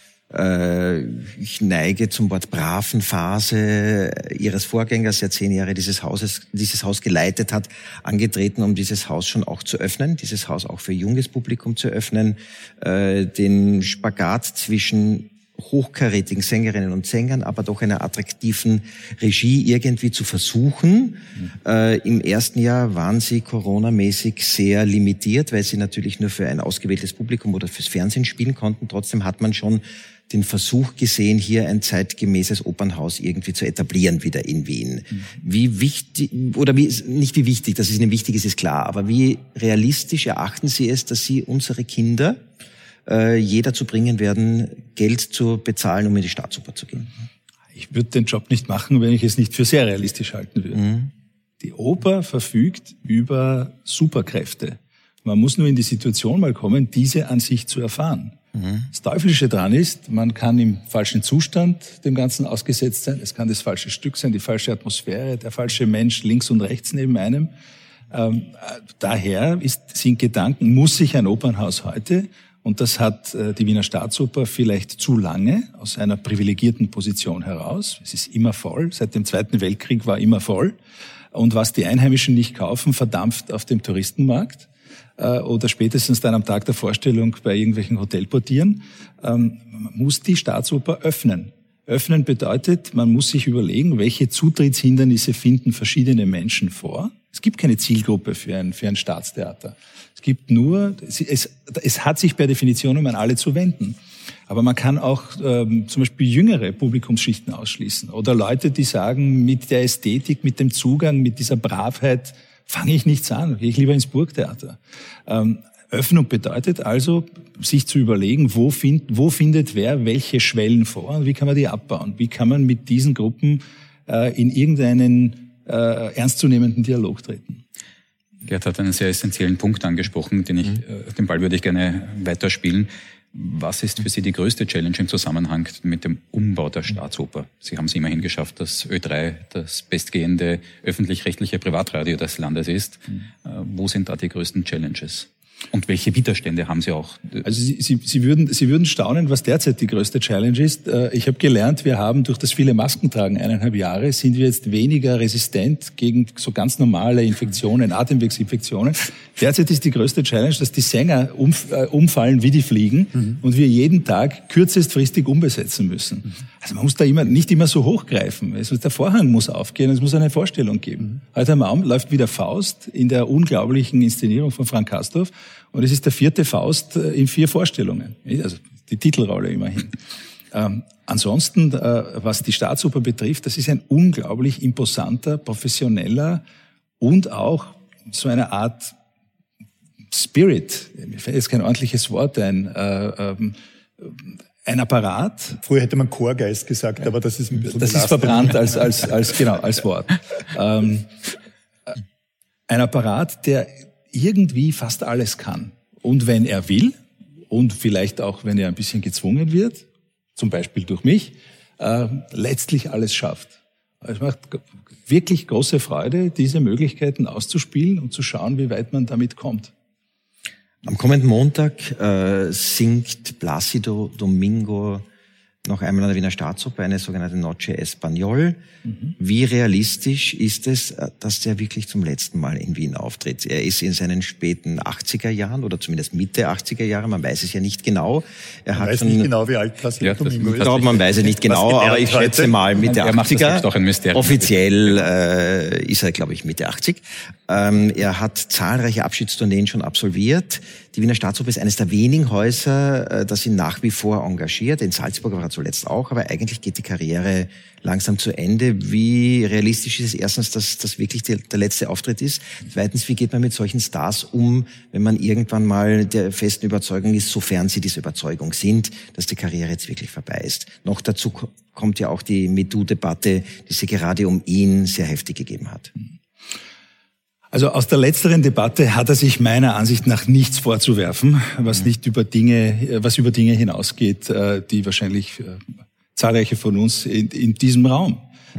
äh, ich neige zum Wort braven Phase Ihres Vorgängers, der zehn Jahre dieses Hauses, dieses Haus geleitet hat, angetreten, um dieses Haus schon auch zu öffnen, dieses Haus auch für junges Publikum zu öffnen, äh, den Spagat zwischen hochkarätigen Sängerinnen und Sängern, aber doch einer attraktiven Regie irgendwie zu versuchen. Mhm. Äh, im ersten Jahr waren sie coronamäßig sehr limitiert, weil sie natürlich nur für ein ausgewähltes Publikum oder fürs Fernsehen spielen konnten. Trotzdem hat man schon den Versuch gesehen, hier ein zeitgemäßes Opernhaus irgendwie zu etablieren wieder in Wien. Mhm. Wie wichtig, oder wie, nicht wie wichtig, dass es Ihnen wichtig ist, ist klar, aber wie realistisch erachten Sie es, dass Sie unsere Kinder äh, je dazu bringen werden, Geld zu bezahlen, um in die Staatsoper zu gehen? Ich würde den Job nicht machen, wenn ich es nicht für sehr realistisch halten würde. Mhm. Die Oper verfügt über Superkräfte. Man muss nur in die Situation mal kommen, diese an sich zu erfahren. Mhm. Das Teuflische dran ist, man kann im falschen Zustand dem Ganzen ausgesetzt sein. Es kann das falsche Stück sein, die falsche Atmosphäre, der falsche Mensch links und rechts neben einem. Ähm, daher ist, sind Gedanken, muss sich ein Opernhaus heute, und das hat äh, die Wiener Staatsoper vielleicht zu lange aus einer privilegierten Position heraus. Es ist immer voll, seit dem Zweiten Weltkrieg war immer voll. Und was die Einheimischen nicht kaufen, verdampft auf dem Touristenmarkt äh, oder spätestens dann am Tag der Vorstellung bei irgendwelchen Hotelportieren. Ähm, man muss die Staatsoper öffnen. Öffnen bedeutet, man muss sich überlegen, welche Zutrittshindernisse finden verschiedene Menschen vor. Es gibt keine Zielgruppe für ein, für ein Staatstheater. Es gibt nur, es, es, es hat sich per Definition, um an alle zu wenden. Aber man kann auch ähm, zum Beispiel jüngere Publikumsschichten ausschließen oder Leute, die sagen, mit der Ästhetik, mit dem Zugang, mit dieser Bravheit fange ich nichts an, gehe ich lieber ins Burgtheater. Ähm, Öffnung bedeutet also, sich zu überlegen, wo, find, wo findet wer welche Schwellen vor und wie kann man die abbauen? Wie kann man mit diesen Gruppen äh, in irgendeinen äh, ernstzunehmenden Dialog treten? Gerd hat einen sehr essentiellen Punkt angesprochen, den ich, mhm. äh, den Ball würde ich gerne weiterspielen. Was ist für Sie die größte Challenge im Zusammenhang mit dem Umbau der Staatsoper? Sie haben es immerhin geschafft, dass Ö drei das bestgehende öffentlich-rechtliche Privatradio des Landes ist. Mhm. Äh, wo sind da die größten Challenges? Und welche Widerstände haben Sie auch? Also Sie, Sie, Sie, würden, Sie würden staunen, was derzeit die größte Challenge ist. Ich habe gelernt, wir haben durch das viele Maskentragen, eineinhalb Jahre, sind wir jetzt weniger resistent gegen so ganz normale Infektionen, Atemwegsinfektionen. Derzeit ist die größte Challenge, dass die Sänger umfallen wie die Fliegen mhm. und wir jeden Tag kürzestfristig umbesetzen müssen. Mhm. Also man muss da immer nicht immer so hochgreifen. Also der Vorhang muss aufgehen, es muss eine Vorstellung geben. Mhm. Heute am Abend läuft wieder Faust in der unglaublichen Inszenierung von Frank Castorf. Und es ist der vierte Faust in vier Vorstellungen. Also die Titelrolle immerhin. ähm, ansonsten, äh, was die Staatsoper betrifft, das ist ein unglaublich imposanter, professioneller und auch so eine Art Spirit. Mir fällt jetzt kein ordentliches Wort ein. Äh, ähm, ein Apparat. Früher hätte man Chorgeist gesagt, aber das ist ein bisschen das ist verbrannt als als als genau als Wort. Ähm, ein Apparat, der irgendwie fast alles kann. Und wenn er will, und vielleicht auch, wenn er ein bisschen gezwungen wird, zum Beispiel durch mich, äh, letztlich alles schafft. Es macht wirklich große Freude, diese Möglichkeiten auszuspielen und zu schauen, wie weit man damit kommt. Am kommenden Montag äh, singt Plácido Domingo noch einmal an der Wiener Staatsoper eine sogenannte Noche Español. Mhm. Wie realistisch ist es, dass der wirklich zum letzten Mal in Wien auftritt? Er ist in seinen späten achtziger Jahren oder zumindest Mitte achtziger Jahre, man weiß es ja nicht genau. Er man hat weiß schon, nicht genau, wie alt Plácido ja, Domingo ist. Ich glaube, man weiß es nicht genau, aber ich schätze heute? mal Mitte achtziger. Offiziell äh, ist er, glaube ich, Mitte achtzig. Ähm, er hat zahlreiche Abschiedstourneen schon absolviert. Die Wiener Staatsoper ist eines der wenigen Häuser, äh, das ihn nach wie vor engagiert. In Salzburg war er zuletzt auch, aber eigentlich geht die Karriere langsam zu Ende. Wie realistisch ist es erstens, dass das wirklich der, der letzte Auftritt ist? Zweitens, wie geht man mit solchen Stars um, wenn man irgendwann mal der festen Überzeugung ist, sofern sie diese Überzeugung sind, dass die Karriere jetzt wirklich vorbei ist? Noch dazu kommt ja auch die MeToo-Debatte, die sie gerade um ihn sehr heftig gegeben hat. Also aus der letzteren Debatte hat er sich meiner Ansicht nach nichts vorzuwerfen, was nicht über Dinge, was über Dinge hinausgeht, die wahrscheinlich zahlreiche von uns in, in diesem Raum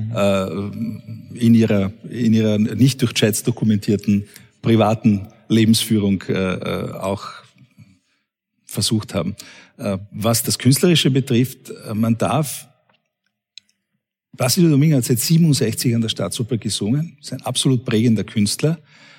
mhm. in ihrer in ihrer nicht durch Chats dokumentierten privaten Lebensführung auch versucht haben. Was das Künstlerische betrifft, man darf Plácido Domingo hat seit siebenundsechzig an der Staatsoper gesungen, ist ein absolut prägender Künstler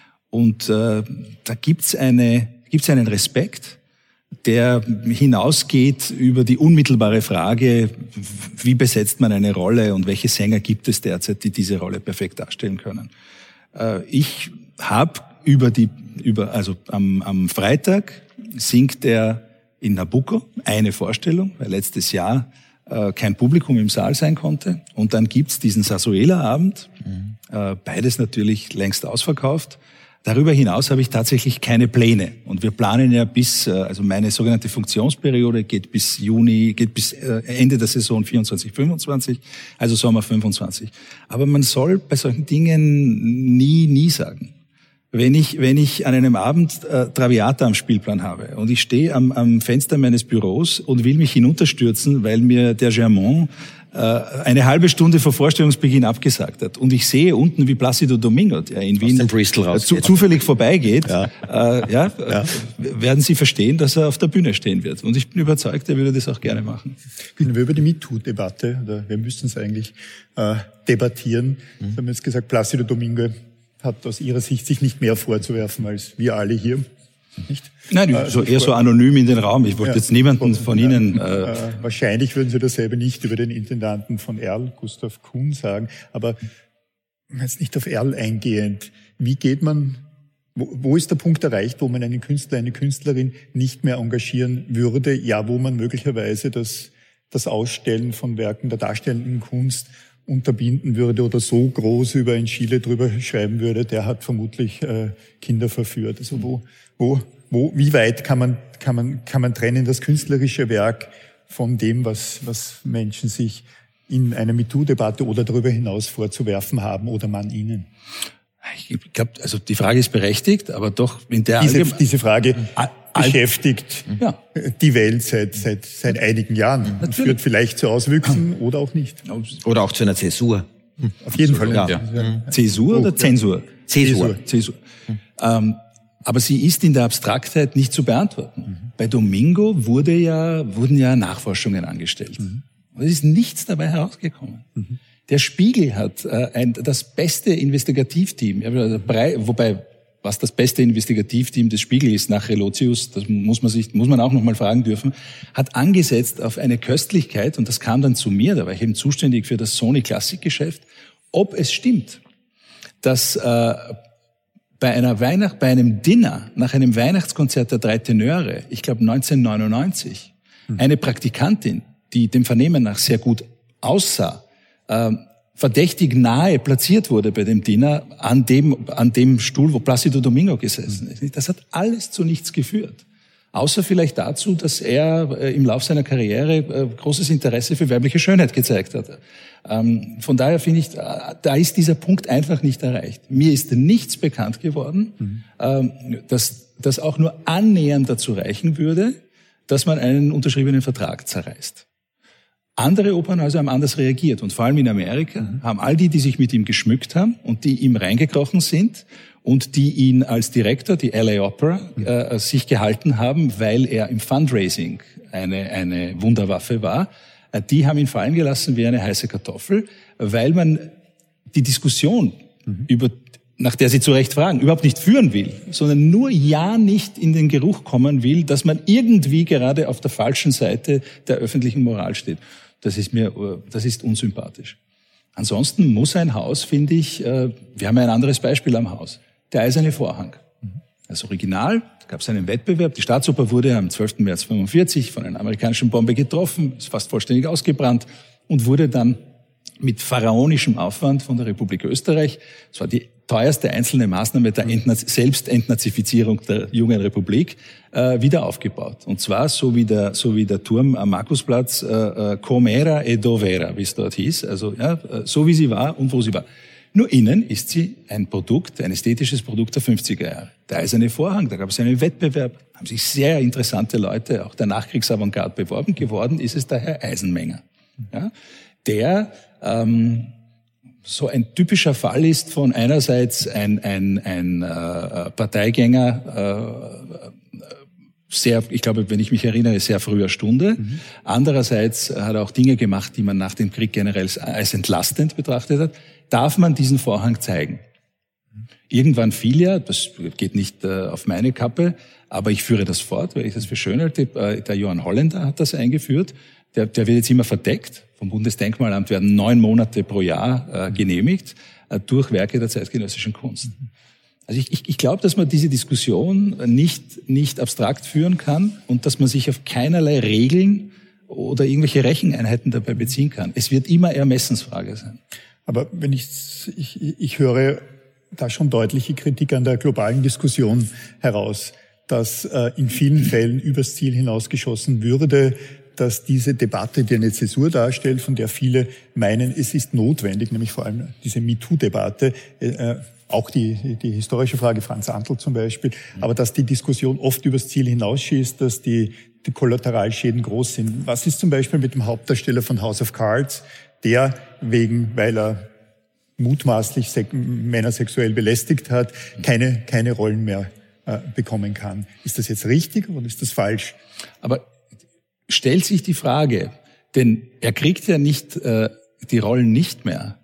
und äh, da gibt's eine gibt's einen Respekt, der hinausgeht über die unmittelbare Frage, wie besetzt man eine Rolle und welche Sänger gibt es derzeit, die diese Rolle perfekt darstellen können. Äh, ich habe über die über also am, am Freitag singt er in Nabucco eine Vorstellung, weil letztes Jahr kein Publikum im Saal sein konnte. Und dann gibt's diesen Zarzuela-Abend, mhm. beides natürlich längst ausverkauft. Darüber hinaus habe ich tatsächlich keine Pläne. Und wir planen ja bis, also meine sogenannte Funktionsperiode geht bis Juni, geht bis Ende der Saison vierundzwanzig, fünfundzwanzig, also Sommer fünfundzwanzig. Aber man soll bei solchen Dingen nie, nie sagen. Wenn ich, wenn ich an einem Abend äh, Traviata am Spielplan habe und ich stehe am, am Fenster meines Büros und will mich hinunterstürzen, weil mir der Germain äh, eine halbe Stunde vor Vorstellungsbeginn abgesagt hat und ich sehe unten, wie Plácido Domingo, der in Wien äh, zu, zufällig vorbeigeht, ja. Äh, ja, ja. Äh, werden Sie verstehen, dass er auf der Bühne stehen wird. Und ich bin überzeugt, er würde das auch gerne machen. Wenn wir über die MeToo-Debatte, oder wir müssen es eigentlich äh, debattieren, mhm. wir haben jetzt gesagt, Plácido Domingo hat aus Ihrer Sicht sich nicht mehr vorzuwerfen als wir alle hier, nicht? Nein, äh, so eher so anonym in den Raum. Ich wollte ja, jetzt niemanden von ja, Ihnen... Äh, äh, wahrscheinlich würden Sie dasselbe nicht über den Intendanten von Erl, Gustav Kuhn, sagen. Aber jetzt nicht auf Erl eingehend. Wie geht man... Wo, wo ist der Punkt erreicht, wo man einen Künstler, eine Künstlerin nicht mehr engagieren würde? Ja, wo man möglicherweise das, das Ausstellen von Werken der darstellenden Kunst unterbinden würde oder so groß über ein Chile drüber schreiben würde, der hat vermutlich äh, Kinder verführt. Also wo, wo, wo, wie weit kann man, kann man, kann man trennen das künstlerische Werk von dem, was, was Menschen sich in einer MeToo-Debatte oder darüber hinaus vorzuwerfen haben oder man ihnen? Ich glaube, also die Frage ist berechtigt, aber doch in der diese, diese Frage beschäftigt ja. die Welt seit, seit, seit einigen Jahren und führt vielleicht zu Auswüchsen oder auch nicht. Oder auch zu einer Zäsur. Auf jeden Fall. Ja. Ja. Zäsur oder Zensur? Zäsur. Zäsur. Ähm, aber sie ist in der Abstraktheit nicht zu beantworten. Mhm. Bei Domingo wurde ja, wurden ja Nachforschungen angestellt. Mhm. Und es ist nichts dabei herausgekommen. Mhm. Der Spiegel hat äh, ein, das beste Investigativteam, wobei was das beste Investigativteam des Spiegel ist nach Relotius, das muss man sich, muss man auch noch mal fragen dürfen, hat angesetzt auf eine Köstlichkeit, und das kam dann zu mir, da war ich eben zuständig für das Sony Klassikgeschäft, ob es stimmt, dass äh, bei einer Weihnacht, bei einem Dinner nach einem Weihnachtskonzert der drei Tenöre, ich glaube neunzehnhundertneunundneunzig, hm. eine Praktikantin, die dem Vernehmen nach sehr gut aussah, äh, verdächtig nahe platziert wurde bei dem Dinner an dem, an dem Stuhl, wo Plácido Domingo gesessen ist. Das hat alles zu nichts geführt. Außer vielleicht dazu, dass er äh, im Lauf seiner Karriere äh, großes Interesse für weibliche Schönheit gezeigt hat. Ähm, von daher finde ich, äh, da ist dieser Punkt einfach nicht erreicht. Mir ist nichts bekannt geworden, mhm. ähm, dass das auch nur annähernd dazu reichen würde, dass man einen unterschriebenen Vertrag zerreißt. Andere Opernhäuser haben anders reagiert, und vor allem in Amerika mhm. haben all die, die sich mit ihm geschmückt haben und die ihm reingekrochen sind und die ihn als Direktor, die L A Opera, mhm. äh, sich gehalten haben, weil er im Fundraising eine, eine Wunderwaffe war, äh, die haben ihn fallen gelassen wie eine heiße Kartoffel, weil man die Diskussion mhm. über, nach der Sie zu Recht fragen, überhaupt nicht führen will, sondern nur ja nicht in den Geruch kommen will, dass man irgendwie gerade auf der falschen Seite der öffentlichen Moral steht. Das ist mir, das ist unsympathisch. Ansonsten muss ein Haus, finde ich, wir haben ein anderes Beispiel am Haus, der Eiserne Vorhang. Das Original, da gab es einen Wettbewerb, die Staatsoper wurde am zwölften März fünfundvierzig von einer amerikanischen Bombe getroffen, ist fast vollständig ausgebrannt und wurde dann mit pharaonischem Aufwand von der Republik Österreich, das war die teuerste einzelne Maßnahme der Entnaz- Selbstentnazifizierung der jungen Republik, äh, wieder aufgebaut. Und zwar so wie der, so wie der Turm am Markusplatz, äh, äh, com'era e dov'era, wie es dort hieß, also ja, so wie sie war und wo sie war. Nur innen ist sie ein Produkt, ein ästhetisches Produkt der fünfziger Jahre. Der Eiserne Vorhang, da gab es einen Wettbewerb, haben sich sehr interessante Leute, auch der Nachkriegsavantgarde, beworben. Geworden ist es der Herr Eisenmenger, ja, der ähm, so ein typischer Fall ist von einerseits ein, ein, ein äh, Parteigänger, äh, sehr, ich glaube, wenn ich mich erinnere, sehr früher Stunde. Mhm. Andererseits hat er auch Dinge gemacht, die man nach dem Krieg generell als entlastend betrachtet hat. Darf man diesen Vorhang zeigen? Irgendwann fiel ja, das geht nicht äh, auf meine Kappe, aber ich führe das fort, weil ich das für schön halte. Äh, der Johann Holländer hat das eingeführt. Der, der wird jetzt immer verdeckt. Vom Bundesdenkmalamt werden neun Monate pro Jahr äh, genehmigt äh, durch Werke der zeitgenössischen Kunst. Also ich, ich, ich glaube, dass man diese Diskussion nicht, nicht abstrakt führen kann und dass man sich auf keinerlei Regeln oder irgendwelche Recheneinheiten dabei beziehen kann. Es wird immer Ermessensfrage sein. Aber wenn ich, ich, ich höre da schon deutliche Kritik an der globalen Diskussion heraus, dass äh, in vielen Fällen übers Ziel hinausgeschossen würde, dass diese Debatte, die eine Zäsur darstellt, von der viele meinen, es ist notwendig, nämlich vor allem diese MeToo-Debatte, äh, auch die, die historische Frage, Franz Antl zum Beispiel, aber dass die Diskussion oft übers Ziel hinausschießt, dass die, die Kollateralschäden groß sind. Was ist zum Beispiel mit dem Hauptdarsteller von House of Cards, der wegen, weil er mutmaßlich sek- Männer sexuell belästigt hat, keine, keine Rollen mehr äh, bekommen kann? Ist das jetzt richtig oder ist das falsch? Aber stellt sich die Frage, denn er kriegt ja nicht äh, die Rollen nicht mehr,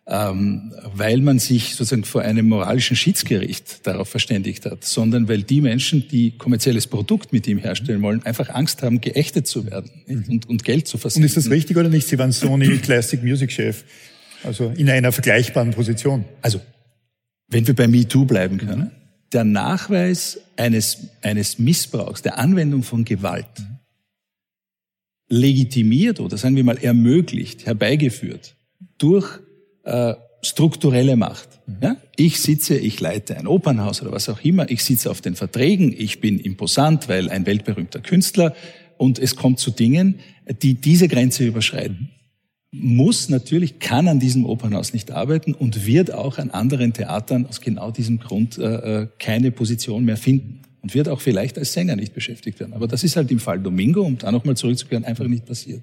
ähm, weil man sich sozusagen vor einem moralischen Schiedsgericht darauf verständigt hat, sondern weil die Menschen, die kommerzielles Produkt mit ihm herstellen wollen, einfach Angst haben, geächtet zu werden mhm. und, und Geld zu versenken. Und ist das richtig oder nicht? Sie waren Sony Classic Music Chef, also in einer vergleichbaren Position. Also, wenn wir bei MeToo bleiben können, der Nachweis eines, eines Missbrauchs, der Anwendung von Gewalt, legitimiert oder sagen wir mal ermöglicht, herbeigeführt durch äh, strukturelle Macht. Ja? Ich sitze, ich leite ein Opernhaus oder was auch immer, ich sitze auf den Verträgen, ich bin imposant, weil ein weltberühmter Künstler und es kommt zu Dingen, die diese Grenze überschreiten. Muss natürlich, kann an diesem Opernhaus nicht arbeiten und wird auch an anderen Theatern aus genau diesem Grund äh, keine Position mehr finden. Und wird auch vielleicht als Sänger nicht beschäftigt werden. Aber das ist halt im Fall Domingo, um da nochmal zurückzukehren, einfach nicht passiert.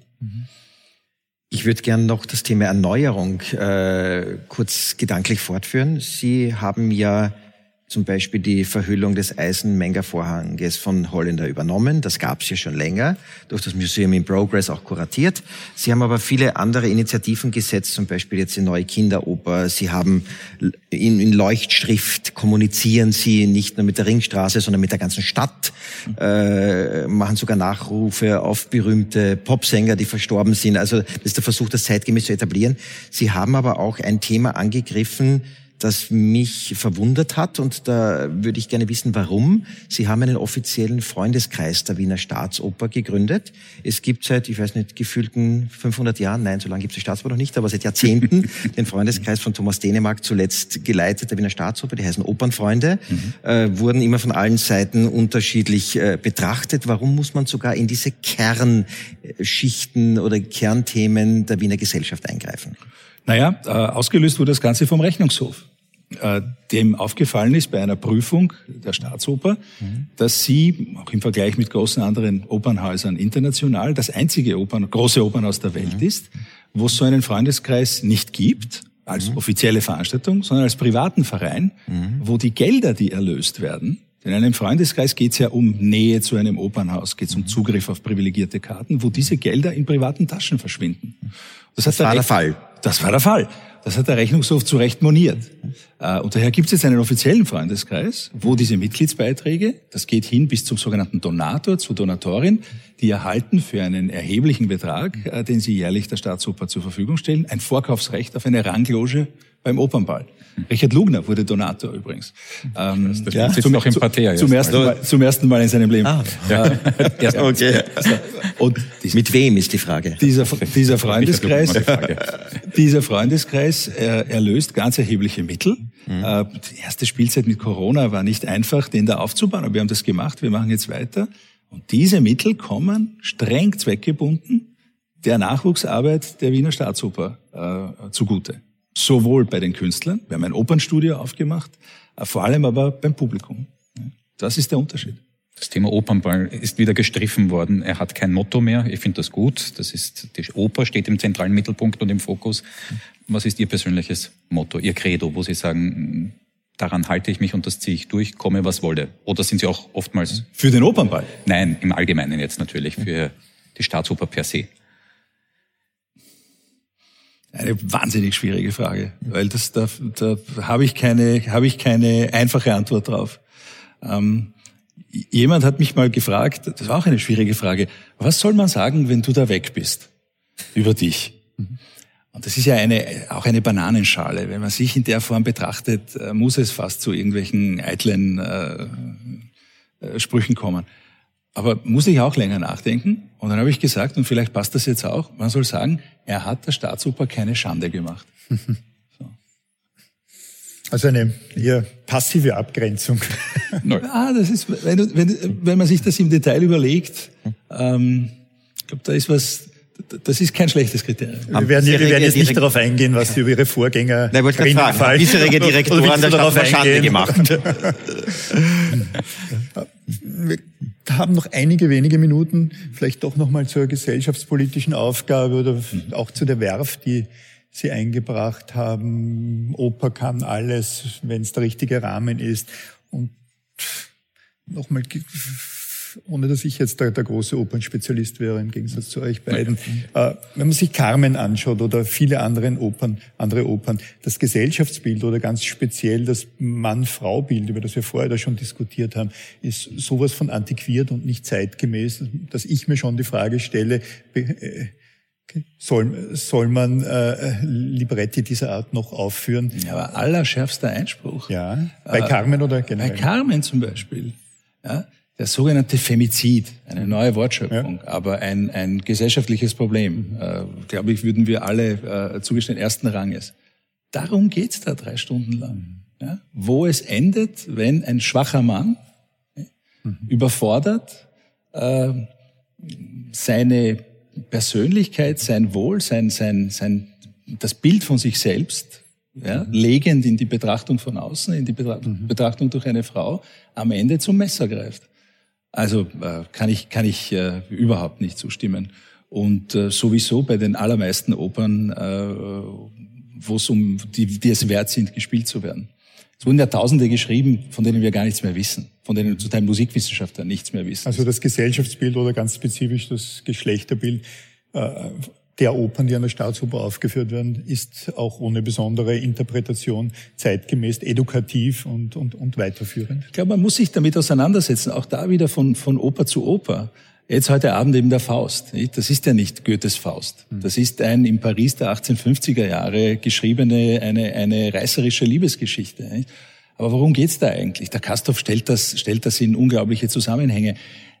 Ich würde gerne noch das Thema Erneuerung äh, kurz gedanklich fortführen. Sie haben ja zum Beispiel die Verhüllung des Eisenmenger Vorhanges von Holländer übernommen. Das gab es ja schon länger, durch das Museum in Progress auch kuratiert. Sie haben aber viele andere Initiativen gesetzt, zum Beispiel jetzt die neue Kinderoper. Sie haben in, in Leuchtschrift kommunizieren Sie nicht nur mit der Ringstraße, sondern mit der ganzen Stadt, äh, machen sogar Nachrufe auf berühmte Popsänger, die verstorben sind. Also das ist der Versuch, das zeitgemäß zu etablieren. Sie haben aber auch ein Thema angegriffen, das mich verwundert hat, und da würde ich gerne wissen, warum. Sie haben einen offiziellen Freundeskreis der Wiener Staatsoper gegründet. Es gibt seit, ich weiß nicht, gefühlten fünfhundert Jahren, nein, so lange gibt es die Staatsoper noch nicht, aber seit Jahrzehnten den Freundeskreis von Thomas Dänemark, zuletzt geleitet der Wiener Staatsoper, die heißen Opernfreunde, mhm. äh, wurden immer von allen Seiten unterschiedlich äh, betrachtet. Warum muss man sogar in diese Kernschichten oder Kernthemen der Wiener Gesellschaft eingreifen? Naja, äh, ausgelöst wurde das Ganze vom Rechnungshof, äh, dem aufgefallen ist bei einer Prüfung der Staatsoper, mhm. dass sie, auch im Vergleich mit großen anderen Opernhäusern international, das einzige Opern, große Opernhaus der Welt mhm. ist, wo es so einen Freundeskreis nicht gibt, als mhm. offizielle Veranstaltung, sondern als privaten Verein, mhm. wo die Gelder, die erlöst werden, in einem Freundeskreis geht es ja um Nähe zu einem Opernhaus, geht es um Zugriff auf privilegierte Karten, wo diese Gelder in privaten Taschen verschwinden. Das, das war der Fall. Das war der Fall. Das hat der Rechnungshof zu Recht moniert. Und daher gibt es jetzt einen offiziellen Freundeskreis, wo diese Mitgliedsbeiträge, das geht hin bis zum sogenannten Donator, zur Donatorin, die erhalten für einen erheblichen Betrag, den sie jährlich der Staatsoper zur Verfügung stellen, ein Vorkaufsrecht auf eine Rangloge beim Opernball. Richard Lugner wurde Donator übrigens. Ähm, das ja, zum, noch im Parterre zum, ersten Mal, zum ersten Mal in seinem Leben. Ah, ja. äh, okay. Und dies, mit wem ist die Frage? Dieser, dieser Freundeskreis, dieser Freundeskreis äh, erlöst ganz erhebliche Mittel. Mhm. Äh, die erste Spielzeit mit Corona war nicht einfach, den da aufzubauen, aber wir haben das gemacht, wir machen jetzt weiter. Und diese Mittel kommen streng zweckgebunden der Nachwuchsarbeit der Wiener Staatsoper äh, zugute. Sowohl bei den Künstlern, wir haben ein Opernstudio aufgemacht, vor allem aber beim Publikum. Das ist der Unterschied. Das Thema Opernball ist wieder gestriffen worden. Er hat kein Motto mehr. Ich finde das gut. Das ist, die Oper steht im zentralen Mittelpunkt und im Fokus. Was ist Ihr persönliches Motto, Ihr Credo, wo Sie sagen, daran halte ich mich und das ziehe ich durch, komme was wolle? Oder sind Sie auch oftmals... Für den Opernball? Nein, im Allgemeinen jetzt natürlich, für die Staatsoper per se. Eine wahnsinnig schwierige Frage, weil das da, da habe ich keine habe ich keine einfache Antwort drauf. Ähm, jemand hat mich mal gefragt, das war auch eine schwierige Frage, was soll man sagen, wenn du da weg bist über dich? Und das ist ja eine auch eine Bananenschale. Wenn man sich in der Form betrachtet, muss es fast zu irgendwelchen eitlen äh, äh, Sprüchen kommen. Aber muss ich auch länger nachdenken? Und dann habe ich gesagt, und vielleicht passt das jetzt auch, man soll sagen, er hat der Staatsoper keine Schande gemacht. So. Also eine eher passive Abgrenzung. Ah, das ist, wenn, du, wenn, wenn man sich das im Detail überlegt, ähm, ich glaube, da ist was, das ist kein schlechtes Kriterium. Wir werden, wir werden jetzt nicht darauf eingehen, was Sie über Ihre Vorgänger Nein, wollte ich fragen, haben bisherige Direktoren der Stadt Schande gemacht? Wir haben noch einige wenige Minuten, vielleicht doch noch mal zur gesellschaftspolitischen Aufgabe oder auch zu der Werft, die Sie eingebracht haben. Oper kann alles, wenn es der richtige Rahmen ist. Und nochmal, ohne dass ich jetzt der, der große Opernspezialist wäre, im Gegensatz zu euch beiden. Äh, wenn man sich Carmen anschaut oder viele anderen Opern, andere Opern, das Gesellschaftsbild oder ganz speziell das Mann-Frau-Bild, über das wir vorher da schon diskutiert haben, ist sowas von antiquiert und nicht zeitgemäß, dass ich mir schon die Frage stelle, äh, soll, soll man äh, Libretti dieser Art noch aufführen? Ja, aber allerschärfster Einspruch. Ja, bei äh, Carmen oder generell? Bei Carmen zum Beispiel. Ja. Der sogenannte Femizid, eine neue Wortschöpfung, ja. aber ein, ein gesellschaftliches Problem, äh, glaube ich, würden wir alle äh, zugestehen, ersten Ranges. Darum geht's da drei Stunden lang. Ja? Wo es endet, wenn ein schwacher Mann ja, mhm. überfordert äh, seine Persönlichkeit, sein Wohl, sein, sein, sein, das Bild von sich selbst, ja, legend in die Betrachtung von außen, in die Betrachtung, mhm. Betrachtung durch eine Frau, am Ende zum Messer greift. Also äh, kann ich kann ich äh, überhaupt nicht zustimmen. Und äh, sowieso bei den allermeisten Opern, äh, wo es um die, die es wert sind, gespielt zu werden. Es wurden ja Tausende geschrieben, von denen wir gar nichts mehr wissen, von denen zum Teil Musikwissenschaftler nichts mehr wissen. Also das Gesellschaftsbild oder ganz spezifisch das Geschlechterbild äh, der Opern, die an der Staatsoper aufgeführt werden, ist auch ohne besondere Interpretation zeitgemäß, edukativ und, und, und weiterführend. Ich glaube, man muss sich damit auseinandersetzen, auch da wieder von, von Oper zu Oper. Jetzt heute Abend eben der Faust. Das ist ja nicht Goethes Faust. Das ist ein in Paris der achtzehnhundertfünfziger Jahre geschriebene, eine, eine reißerische Liebesgeschichte. Aber worum geht's da eigentlich? Der Castorp stellt das, stellt das in unglaubliche Zusammenhänge.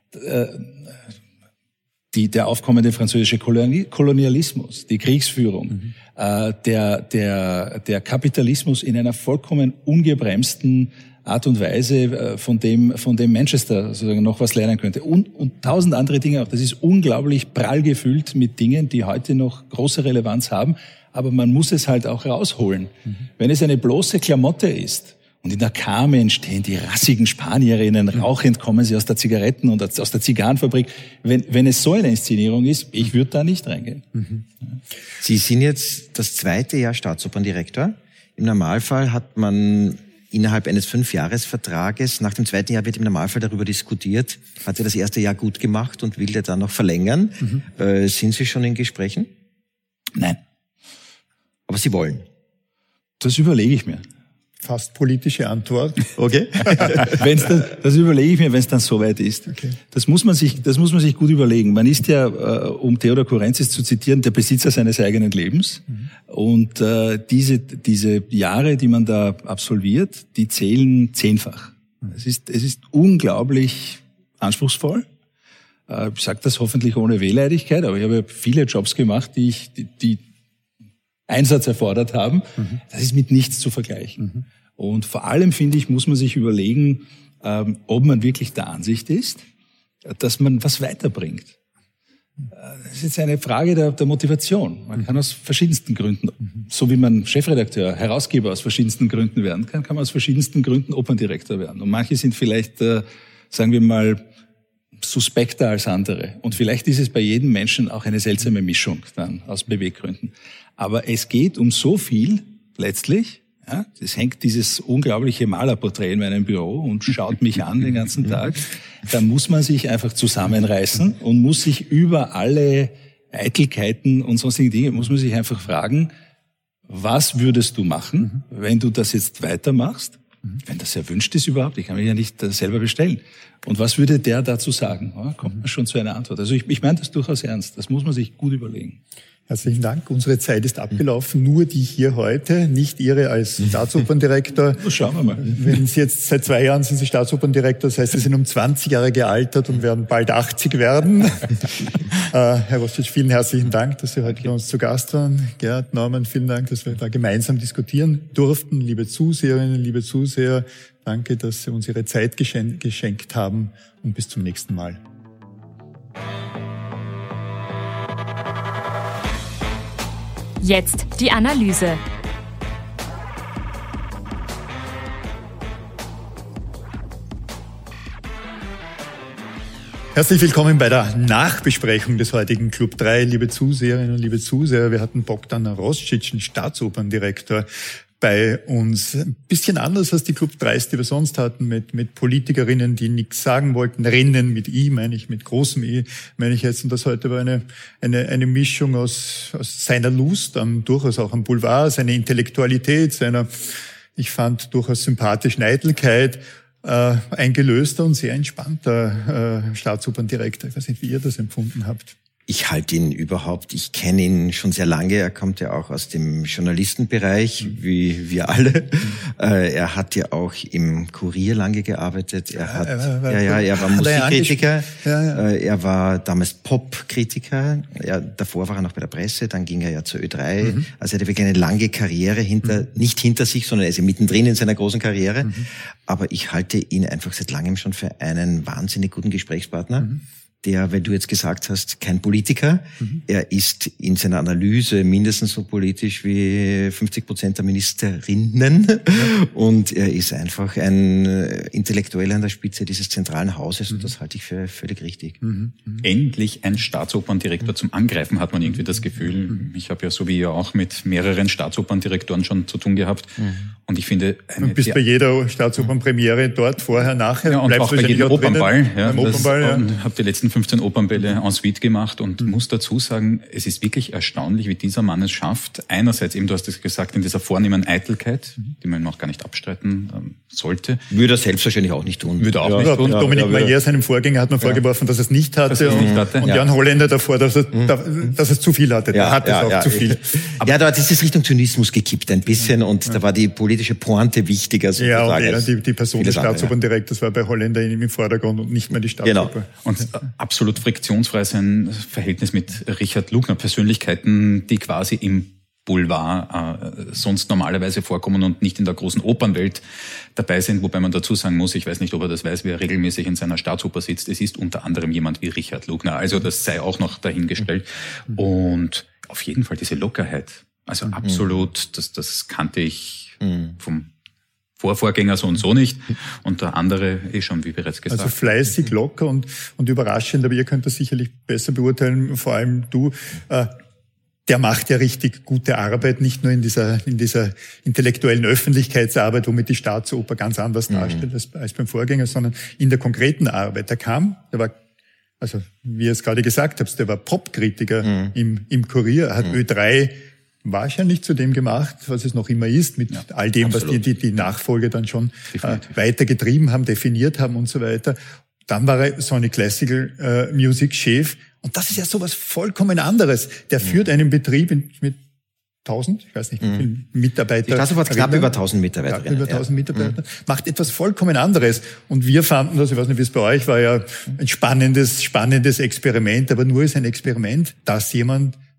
Die, der aufkommende französische Kolonialismus, die Kriegsführung, mhm. äh, der, der, der Kapitalismus in einer vollkommen ungebremsten Art und Weise, äh, von dem, von dem Manchester sozusagen noch was lernen könnte. Und, und tausend andere Dinge auch. Das ist unglaublich prall gefüllt mit Dingen, die heute noch große Relevanz haben. Aber man muss es halt auch rausholen. Mhm. Wenn es eine bloße Klamotte ist, und in der Carmen stehen die rassigen Spanierinnen, rauchend kommen sie aus der Zigaretten- und aus der Zigarrenfabrik. Wenn, wenn es so eine Inszenierung ist, ich würde da nicht reingehen. Mhm. Sie sind jetzt das zweite Jahr Staatsoperndirektor. Im Normalfall hat man innerhalb eines Fünfjahresvertrages, nach dem zweiten Jahr wird im Normalfall darüber diskutiert, hat er das erste Jahr gut gemacht und will er dann noch verlängern. Mhm. Äh, sind Sie schon in Gesprächen? Nein. Aber Sie wollen? Das überlege ich mir. Fast politische Antwort. Okay. Wenn's dann, das überlege ich mir, wenn es dann soweit ist. Okay. Das muss man sich, das muss man sich gut überlegen. Man ist ja, äh, um Theodor Kurenzis zu zitieren, der Besitzer seines eigenen Lebens. Mhm. Und äh, diese diese Jahre, die man da absolviert, die zählen zehnfach. Mhm. Es ist es ist unglaublich anspruchsvoll. Äh, ich sage das hoffentlich ohne Wehleidigkeit, aber ich habe viele Jobs gemacht, die ich die, die Einsatz erfordert haben. Mhm. Das ist mit nichts zu vergleichen. Mhm. Und vor allem, finde ich, muss man sich überlegen, ähm, ob man wirklich der Ansicht ist, dass man was weiterbringt. Das ist jetzt eine Frage der, der Motivation. Man kann aus verschiedensten Gründen, so wie man Chefredakteur, Herausgeber aus verschiedensten Gründen werden kann, kann man aus verschiedensten Gründen Operndirektor werden. Und manche sind vielleicht, äh, sagen wir mal, suspekter als andere. Und vielleicht ist es bei jedem Menschen auch eine seltsame Mischung dann aus Beweggründen. Aber es geht um so viel letztlich. Ja, es hängt dieses unglaubliche Malerporträt in meinem Büro und schaut mich an den ganzen Tag. Da muss man sich einfach zusammenreißen und muss sich über alle Eitelkeiten und sonstige Dinge, muss man sich einfach fragen, was würdest du machen, wenn du das jetzt weitermachst? Wenn das erwünscht ist überhaupt, ich kann mich ja nicht selber bestellen. Und was würde der dazu sagen? Ja, kommt man schon zu einer Antwort. Also ich, ich meine das durchaus ernst. Das muss man sich gut überlegen. Herzlichen Dank. Unsere Zeit ist abgelaufen. Nur die hier heute, nicht Ihre als Staatsoperndirektor. Schauen wir mal. Wenn Sie jetzt seit zwei Jahren sind Sie Staatsoperndirektor, das heißt, Sie sind um zwanzig Jahre gealtert und werden bald achtzig werden. äh, Herr Rostitsch, vielen herzlichen Dank, dass Sie heute bei uns zu Gast waren. Gerhard, Norman, vielen Dank, dass wir da gemeinsam diskutieren durften. Liebe Zuseherinnen, liebe Zuseher, danke, dass Sie uns Ihre Zeit geschen- geschenkt haben und bis zum nächsten Mal. Jetzt die Analyse. Herzlich willkommen bei der Nachbesprechung des heutigen Club drei, liebe Zuseherinnen und liebe Zuseher. Wir hatten Bogdan Rostitsch, den Staatsoperndirektor, bei uns. Ein bisschen anders als die Club dreis, die wir sonst hatten, mit, mit Politikerinnen, die nichts sagen wollten. Rennen mit I, meine ich, mit großem I, meine ich jetzt. Und das heute war eine, eine, eine Mischung aus, aus seiner Lust, am, durchaus auch am Boulevard, seiner Intellektualität, seiner, ich fand, durchaus sympathischen Eitelkeit, äh, ein gelöster und sehr entspannter äh, Staatsoperndirektor. Ich weiß nicht, wie ihr das empfunden habt. Ich halte ihn überhaupt, ich kenne ihn schon sehr lange, er kommt ja auch aus dem Journalistenbereich, wie wir alle. Äh, er hat ja auch im Kurier lange gearbeitet, er hat, ja, ja, ja er war Musikkritiker, ja, ja. Äh, er war damals Popkritiker, ja, davor war er noch bei der Presse, dann ging er ja zur Ö drei, mhm. Also er hatte wirklich eine lange Karriere hinter, mhm. nicht hinter sich, sondern er ist ja mittendrin in seiner großen Karriere. Mhm. Aber ich halte ihn einfach seit langem schon für einen wahnsinnig guten Gesprächspartner. Mhm. Der, wenn du jetzt gesagt hast, kein Politiker, mhm. er ist in seiner Analyse mindestens so politisch wie fünfzig Prozent der Ministerinnen ja. Und er ist einfach ein Intellektueller an der Spitze dieses zentralen Hauses mhm. und das halte ich für völlig richtig. Mhm. Mhm. Endlich ein Staatsoperndirektor mhm. zum Angreifen, hat man irgendwie das Gefühl. Mhm. Ich habe ja so wie ihr auch mit mehreren Staatsoperndirektoren schon zu tun gehabt. Mhm. Und ich finde... Eine, und bist ja, bei jeder Staatsopernpremiere dort, vorher, nachher? Ja, und auch bei jedem Opernball. Ja, beim Opernball, das, ja. Und habe die letzten fünfzehn Opernbälle en suite gemacht und mhm. muss dazu sagen, es ist wirklich erstaunlich, wie dieser Mann es schafft. Einerseits eben, du hast es gesagt, in dieser vornehmen Eitelkeit, mhm. die man auch gar nicht abstreiten ähm, sollte. Würde er selbstverständlich auch nicht tun. Würde er auch ja, nicht ja, tun. Dominik ja, Maier, seinem Vorgänger, hat man ja. vorgeworfen, dass er es nicht hatte. Dass er es nicht hatte. Und, und ja. Jan Holländer davor, dass er, mhm. dass er es zu viel hatte. Ja, er hatte ja, es auch ja, zu viel. Aber ja, da ist es Richtung Zynismus gekippt ein bisschen mhm. und ja. da war die politische Pointe wichtiger. Ja, und er, die, die Person des Staatsoperndirektors ja. war bei Holländer im Vordergrund und nicht mehr die Staatsoper. Genau. Und äh, absolut friktionsfrei sein Verhältnis mit Richard Lugner, Persönlichkeiten, die quasi im Boulevard äh, sonst normalerweise vorkommen und nicht in der großen Opernwelt dabei sind, wobei man dazu sagen muss, ich weiß nicht, ob er das weiß, wer regelmäßig in seiner Staatsoper sitzt, es ist unter anderem jemand wie Richard Lugner, also das sei auch noch dahingestellt. Mhm. Und auf jeden Fall diese Lockerheit, also mhm. absolut, das, das kannte ich mhm. vom Vorvorgänger so und so nicht und der andere eh schon, wie bereits gesagt. Also fleißig, locker und, und überraschend, aber ihr könnt das sicherlich besser beurteilen, vor allem du. Äh, der macht ja richtig gute Arbeit, nicht nur in dieser, in dieser intellektuellen Öffentlichkeitsarbeit, womit die Staatsoper ganz anders mhm. darstellt als, als beim Vorgänger, sondern in der konkreten Arbeit. Der kam, der war, also wie ihr es gerade gesagt habt, der war Popkritiker mhm. im, im Kurier, er hat mhm. Ö drei wahrscheinlich zu dem gemacht, was es noch immer ist, mit ja, all dem, absolut. was die, die, die Nachfolger dann schon äh, weitergetrieben haben, definiert haben und so weiter. Dann war er Sony Classical äh, Music Chef. Und das ist ja sowas vollkommen anderes. Der mhm. führt einen Betrieb mit, mit tausend, ich weiß nicht, wie viele mhm. Mitarbeiter. Die Staatsoper hat knapp über tausend Mitarbeiter. Knapp über tausend ja. Mitarbeiter. Mhm. Macht etwas vollkommen anderes. Und wir fanden das, ich weiß nicht, wie es bei euch war, ja ein spannendes, spannendes Experiment, aber nur ist ein Experiment, dass jemand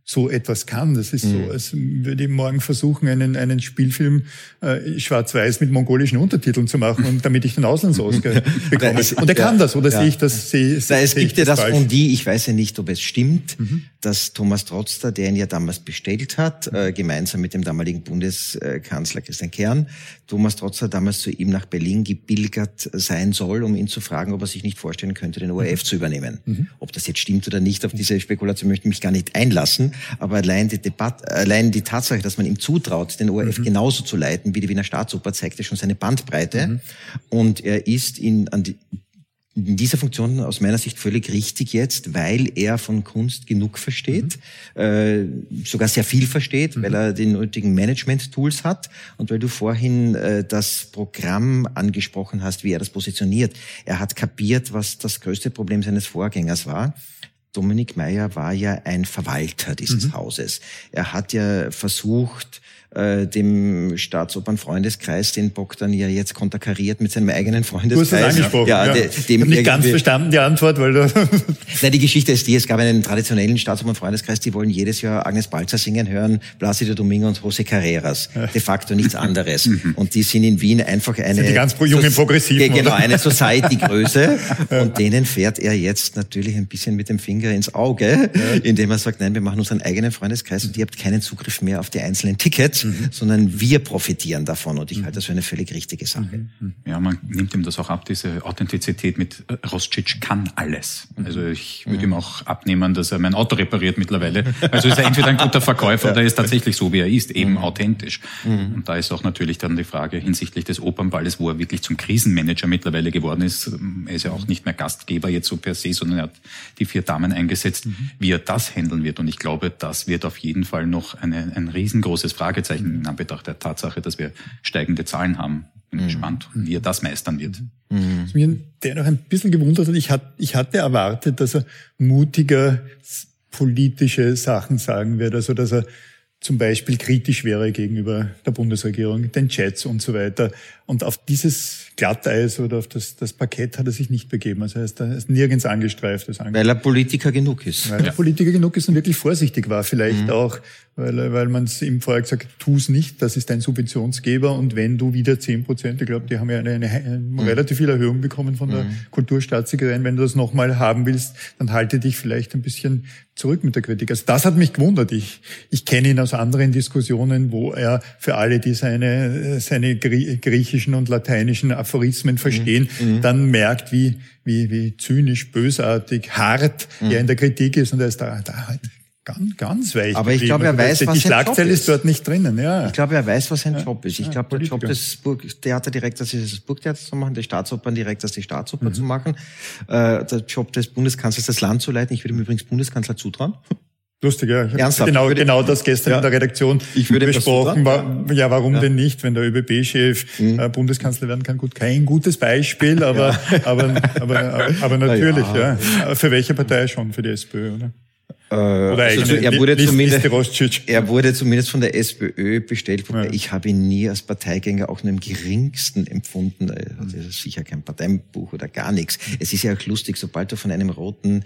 so etwas kann. Das ist Mhm. so, als würde ich morgen versuchen, einen, einen Spielfilm äh, schwarz-weiß mit mongolischen Untertiteln zu machen, und damit ich den Auslands-Oscar bekomme. es- Und er kann ja, das, oder ja. sehe ich das? Sehe, Na, sehe es ich gibt ja das falsch? von die, ich weiß ja nicht, ob es stimmt, Mhm. dass Thomas Trotzter, der ihn ja damals bestellt hat, äh, gemeinsam mit dem damaligen Bundeskanzler Christian Kern, Thomas Trotzter damals zu ihm nach Berlin gebpilgert sein soll, um ihn zu fragen, ob er sich nicht vorstellen könnte, den O R F zu übernehmen. Mhm. Ob das jetzt stimmt oder nicht, auf diese Spekulation möchte ich mich gar nicht einlassen, aber allein die Debatte, allein die Tatsache, dass man ihm zutraut, den O R F Mhm. genauso zu leiten wie die Wiener Staatsoper, zeigte schon seine Bandbreite. Mhm. Und er ist in, an die, in dieser Funktion aus meiner Sicht völlig richtig jetzt, weil er von Kunst genug versteht, mhm. äh, sogar sehr viel versteht, mhm. weil er die nötigen Management-Tools hat und weil du vorhin äh, das Programm angesprochen hast, wie er das positioniert. Er hat kapiert, was das größte Problem seines Vorgängers war. Dominik Meier war ja ein Verwalter dieses mhm. Hauses. Er hat ja versucht, äh, dem Staatsopernfreundeskreis, den Bogdan ja jetzt konterkariert mit seinem eigenen Freundeskreis. Du hast es angesprochen. Ja, Ja. de, Ich dem habe nicht ganz verstanden die Antwort, weil du... Nein, die Geschichte ist die, es gab einen traditionellen Staatsopernfreundeskreis, die wollen jedes Jahr Agnes Balzer singen hören, Plácido Domingo und José Carreras. De facto nichts anderes. Und die sind in Wien einfach eine... Sind die ganz jungen So- Progressiven, Genau, oder? eine Society-Größe. Und denen fährt er jetzt natürlich ein bisschen mit dem Finger ins Auge, indem er sagt, nein, wir machen unseren eigenen Freundeskreis und ihr habt keinen Zugriff mehr auf die einzelnen Tickets, sondern wir profitieren davon. Und ich halte das für eine völlig richtige Sache. Ja, man nimmt ihm das auch ab, diese Authentizität mit äh, Roscic kann alles. Also ich würde ihm auch abnehmen, dass er mein Auto repariert mittlerweile. Also ist er entweder ein guter Verkäufer oder er ist tatsächlich so, wie er ist, eben authentisch. Und da ist auch natürlich dann die Frage hinsichtlich des Opernballes, wo er wirklich zum Krisenmanager mittlerweile geworden ist. Er ist ja auch nicht mehr Gastgeber jetzt so per se, sondern er hat die vier Damen eingesetzt, wie er das handeln wird. Und ich glaube, das wird auf jeden Fall noch eine, ein riesengroßes Fragezeichen in Anbetracht der Tatsache, dass wir steigende Zahlen haben. Bin gespannt, wie er das meistern wird. Was mich dennoch ein bisschen gewundert hat, ich hatte, ich hatte erwartet, dass er mutiger politische Sachen sagen wird, also dass er zum Beispiel kritisch wäre gegenüber der Bundesregierung, den Chats und so weiter. Und auf dieses Glatteis oder auf das, das Parkett hat er sich nicht begeben. Also er ist, er ist nirgends angestreift. Das Weil er Politiker genug ist. Weil er Politiker genug ist und wirklich vorsichtig war. Vielleicht mhm. auch, weil, weil man es ihm vorher gesagt hat, tu's nicht, das ist ein Subventionsgeber und wenn du wieder zehn Prozent, ich glaube, die haben ja eine, eine, eine mhm. relativ viel Erhöhung bekommen von der mhm. Kulturstaatssecretarin, wenn du das nochmal haben willst, dann halte dich vielleicht ein bisschen zurück mit der Kritik. Also das hat mich gewundert. Ich, ich kenne ihn aus anderen Diskussionen, wo er für alle, die seine, seine griechischen und lateinischen Aphorismen verstehen, mhm. dann merkt, wie, wie, wie zynisch, bösartig, hart mhm. er in der Kritik ist und er ist da, da halt ganz, ganz weich. Aber ich glaube, er weiß, die was sein Schlagzeile Job ist dort nicht drinnen, ja. Ich glaube, er weiß, was sein ja. Job ist. Ich Ja, glaube, der Job Politiker. des Burgtheaterdirektors ist es, das Burgtheater zu machen, des Staatsoperndirektors die Staatsoper mhm. zu machen, äh, der Job des Bundeskanzlers das Land zu leiten. Ich würde ihm übrigens Bundeskanzler zutrauen. Lustig, ja. Ich Ernsthaft? genau, würde, genau das gestern ja. in der Redaktion ich würde besprochen. War, ja, warum ja. denn nicht, wenn der ÖBB-Chef mhm. äh, Bundeskanzler werden kann? Gut, kein gutes Beispiel, aber, ja. aber, aber, aber, aber natürlich, ja. ja. Für welche Partei schon? Für die SPÖ, oder? Oder also er wurde Liste, zumindest, Liste er wurde zumindest von der SPÖ bestellt, wobei ja. ich habe ihn nie als Parteigänger auch nur im geringsten empfunden. Also das ist sicher kein Parteibuch oder gar nichts. Es ist ja auch lustig, sobald du von einem roten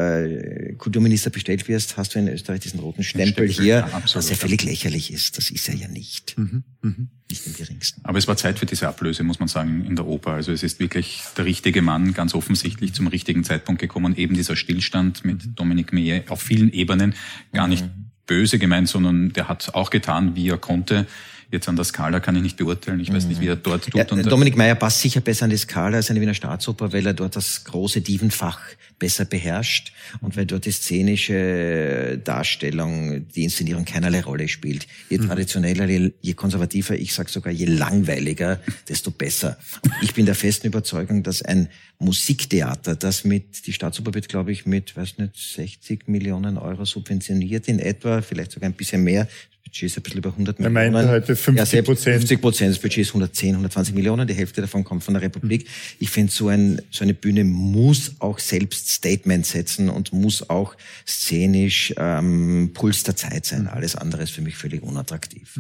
äh, Kulturminister bestellt wirst, hast du in Österreich diesen roten Stempel, Stempel hier, ja, was ja völlig lächerlich ist. Das ist er ja nicht. Mhm. Mhm. Nicht im geringsten. Aber es war Zeit für diese Ablöse, muss man sagen, in der Oper. Also es ist wirklich der richtige Mann, ganz offensichtlich zum richtigen Zeitpunkt gekommen. Eben dieser Stillstand mit Dominik Meier auf vielen Ebenen, gar nicht mhm. böse gemeint, sondern der hat auch getan, wie er konnte. Jetzt an der Skala kann ich nicht beurteilen. Ich weiß nicht, wie er dort tut. Ja, und Dominik Meier passt sicher besser an die Skala als eine Wiener Staatsoper, weil er dort das große Divenfach besser beherrscht und weil dort die szenische Darstellung, die Inszenierung keinerlei Rolle spielt. Je traditioneller, je, je konservativer, ich sage sogar je langweiliger, desto besser. Ich bin der festen Überzeugung, dass ein Musiktheater, das mit, die Staatsoper wird, glaube ich, mit, weiß nicht, sechzig Millionen Euro subventioniert in etwa, vielleicht sogar ein bisschen mehr. Das Budget ist ein bisschen über hundert er Millionen. meinte heute fünfzig Prozent. Ja, fünfzig Prozent des Budgets, hundertzehn, hundertzwanzig Millionen. Die Hälfte davon kommt von der Republik. Ich finde, so, ein, so eine Bühne muss auch selbst Statement setzen und muss auch szenisch ähm, Puls der Zeit sein. Alles andere ist für mich völlig unattraktiv. Mhm.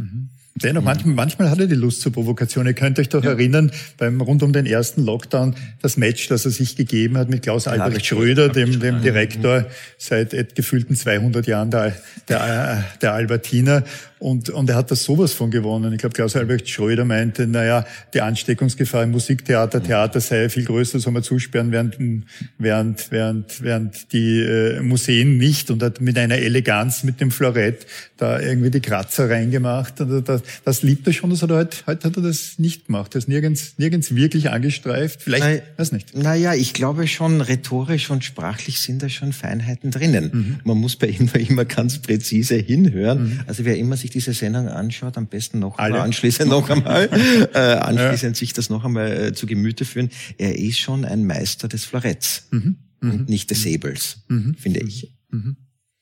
Dennoch, manchmal, manchmal hat er die Lust zur Provokation. Ihr könnt euch doch ja. erinnern, beim rund um den ersten Lockdown, das Match, das er sich gegeben hat mit Klaus Albrecht Schröder, dem, dem Direktor seit gefühlten zweihundert Jahren der, der, der Albertiner. Und, und er hat das sowas von gewonnen. Ich glaube, Klaus Albrecht Schröder meinte, naja, die Ansteckungsgefahr im Musiktheater, Theater sei viel größer, soll man zusperren, während, während, während, während die äh, Museen nicht, und hat mit einer Eleganz, mit dem Florett da irgendwie die Kratzer reingemacht. Und das, das liebt er schon, das hat er heute, heute hat er das nicht gemacht. Er ist nirgends, nirgends wirklich angestreift. Vielleicht, Na, weiß nicht. Naja, ich glaube schon, rhetorisch und sprachlich sind da schon Feinheiten drinnen. Mhm. Man muss bei ihm immer ganz präzise hinhören. Mhm. Also wer immer sich diese Sendung anschaut, am besten noch einmal anschließend noch einmal, äh, anschließend ja. sich das noch einmal äh, zu Gemüte führen. Er ist schon ein Meister des Floretts mhm. und mhm. nicht des Säbels, mhm. finde ich. Mhm.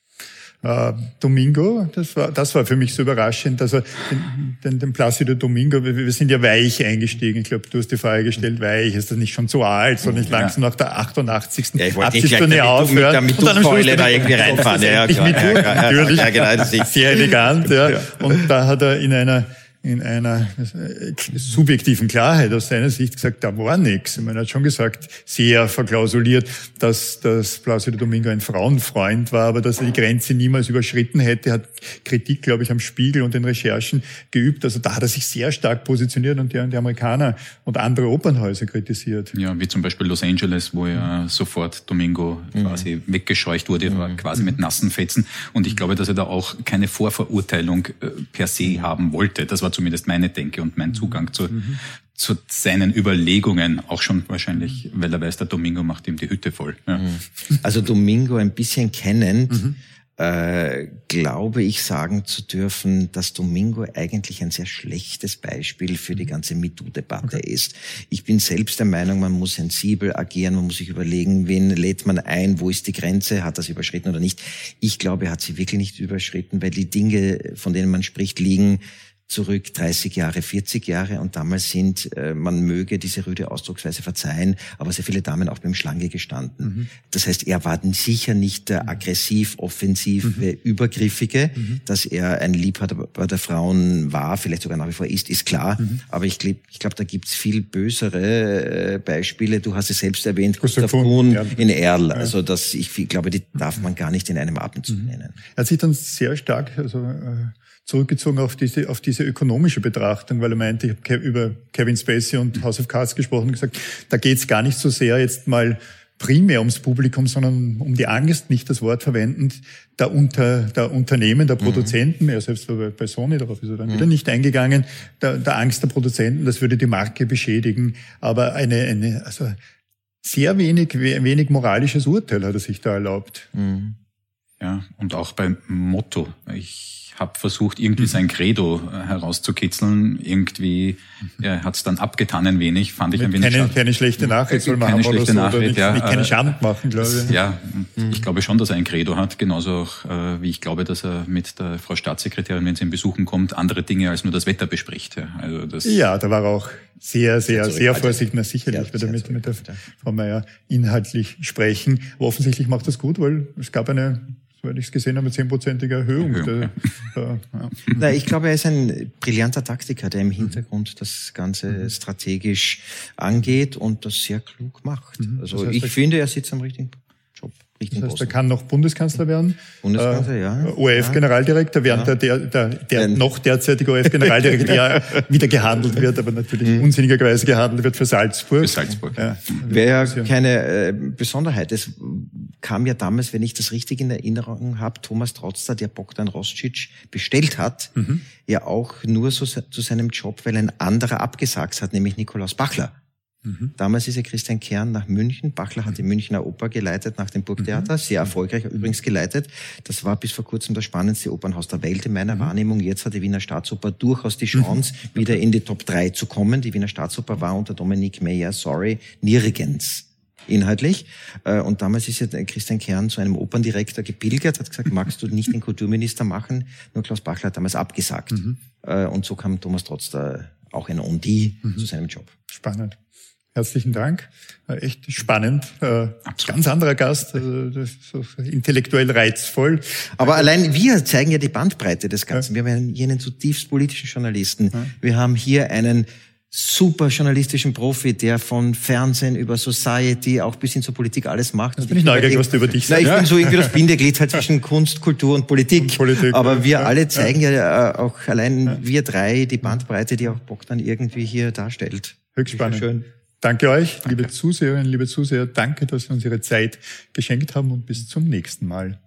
Uh, Domingo, das war, das war für mich so überraschend. Also den, den, den Plácido Domingo, wir, wir sind ja weich eingestiegen. Ich glaube, du hast die Frage gestellt, weich, ist das nicht schon zu alt, sondern nicht ja. langsam nach der achtundachtzigsten Ja, ich wollte nicht gleich aufhören. Damit du Keule da irgendwie reinfahren. Ja, ja, klar. Mit ja, klar. Natürlich, ja, genau, das ist sehr elegant. Ja. ja. Und da hat er in einer in einer subjektiven Klarheit aus seiner Sicht gesagt, da war nichts. Man hat schon gesagt, sehr verklausuliert, dass, dass Plácido Domingo ein Frauenfreund war, aber dass er die Grenze niemals überschritten hätte, hat Kritik, glaube ich, am Spiegel und den Recherchen geübt. Also da hat er sich sehr stark positioniert und die, die Amerikaner und andere Opernhäuser kritisiert. Ja, wie zum Beispiel Los Angeles, wo ja mhm. sofort Domingo mhm. quasi weggescheucht wurde, mhm. quasi mit nassen Fetzen. Und ich glaube, dass er da auch keine Vorverurteilung äh, per se haben wollte. Das war zumindest meine Denke und mein Zugang zu, mhm. zu seinen Überlegungen, auch schon wahrscheinlich, weil er weiß, der Domingo macht ihm die Hütte voll. Ja. Also Domingo ein bisschen kennend, mhm. äh, glaube ich sagen zu dürfen, dass Domingo eigentlich ein sehr schlechtes Beispiel für die ganze MeToo-Debatte okay. ist. Ich bin selbst der Meinung, man muss sensibel agieren, man muss sich überlegen, wen lädt man ein, wo ist die Grenze, hat das überschritten oder nicht. Ich glaube, er hat sie wirklich nicht überschritten, weil die Dinge, von denen man spricht, liegen zurück dreißig Jahre, vierzig Jahre und damals sind, äh, man möge diese rüde Ausdrucksweise verzeihen, aber sehr viele Damen auch beim Schlange gestanden. Mhm. Das heißt, er war sicher nicht der aggressiv, offensive, mhm. übergriffige, mhm. dass er ein Liebhaber der Frauen war, vielleicht sogar nach wie vor ist, ist klar, mhm. aber ich glaube, ich glaub, da gibt's viel bösere äh, Beispiele. Du hast es selbst erwähnt, Gustav Kuhn ja. in Erl. Also das, ich, ich glaube, die darf man gar nicht in einem Atemzug mhm. nennen. Er hat sich dann sehr stark, also äh zurückgezogen auf diese, auf diese ökonomische Betrachtung, weil er meinte, ich habe über Kevin Spacey und House of Cards gesprochen und gesagt, da geht es gar nicht so sehr jetzt mal primär ums Publikum, sondern um die Angst, nicht das Wort verwendend, der, Unter, der Unternehmen, der Produzenten, mhm. er selbst war bei Sony, darauf ist er dann mhm. wieder nicht eingegangen, der, der Angst der Produzenten, das würde die Marke beschädigen, aber eine, eine also sehr wenig, wenig moralisches Urteil hat er sich da erlaubt. Mhm. Ja, und auch beim Motto. Ich habe versucht, irgendwie mhm. sein Credo herauszukitzeln. Irgendwie er hat es dann abgetan ein wenig, fand ich ein wenig keine, schade. Keine schlechte Nachricht soll man keine haben schlechte oder so, Nachricht, oder nicht, ja, nicht keine äh, Schand machen, glaube ich. Ja, mhm. ich glaube schon, dass er ein Credo hat, genauso auch, äh, wie ich glaube, dass er mit der Frau Staatssekretärin, wenn sie ihn besuchen kommt, andere Dinge als nur das Wetter bespricht. Ja, also das ja da war er auch sehr, sehr, sehr, sehr vorsichtig. Na, sicherlich wird er mit, mit der Frau Mayer inhaltlich sprechen. Aber offensichtlich macht das gut, weil es gab eine, soweit ich es gesehen habe, zehnprozentige Erhöhung. Erhöhung der, ja. ja. Na, ich glaube, er ist ein brillanter Taktiker, der im Hintergrund das Ganze mhm. strategisch angeht und das sehr klug macht. Mhm. Also das heißt, ich finde, er sitzt am richtigen Job. Das heißt, er kann noch Bundeskanzler werden. Bundeskanzler, äh, ja. O R F-Generaldirektor, während ja. der, der, der noch derzeitige O R F-Generaldirektor ja wieder gehandelt wird, aber natürlich mhm. unsinnigerweise gehandelt wird für Salzburg. Für Salzburg. Ja. Wäre ja keine äh, Besonderheit. Es kam ja damals, wenn ich das richtig in Erinnerung habe, Thomas Trotzter, der Bogdan Roscic bestellt hat, mhm. ja auch nur so zu seinem Job, weil ein anderer abgesagt hat, nämlich Nikolaus Bachler. Mhm. Damals ist ja Christian Kern nach München. Bachler hat die Münchner Oper geleitet nach dem Burgtheater, mhm. sehr erfolgreich übrigens geleitet. Das war bis vor kurzem das spannendste Opernhaus der Welt in meiner mhm. Wahrnehmung. Jetzt hat die Wiener Staatsoper durchaus die Chance, mhm. okay. wieder in die Top drei zu kommen. Die Wiener Staatsoper war unter Dominique Meyer, sorry, nirgends inhaltlich. Und damals ist ja Christian Kern zu einem Operndirektor gepilgert, hat gesagt, magst du nicht den Kulturminister machen? Nur Klaus Bachler hat damals abgesagt. Mhm. Und so kam Thomas Trotzter auch ein On-Die mhm. zu seinem Job. Spannend. Herzlichen Dank. Echt spannend. Ganz anderer Gast, also das ist so intellektuell reizvoll. Aber allein wir zeigen ja die Bandbreite des Ganzen. Wir haben hier einen zutiefst politischen Journalisten. Wir haben hier einen super journalistischen Profi, der von Fernsehen über Society auch bis hin zur Politik alles macht. Jetzt bin ich neugierig, was du über dich sagst. Na, ich bin so irgendwie das Bindeglied halt zwischen Kunst, Kultur und Politik. Und Politik Aber wir ja. alle zeigen ja, ja auch allein ja. wir drei die Bandbreite, die auch Bogdan irgendwie hier darstellt. Höchst spannend. Schön. Danke euch, danke. Liebe Zuseherinnen, liebe Zuseher. Danke, dass Sie uns Ihre Zeit geschenkt haben und bis zum nächsten Mal.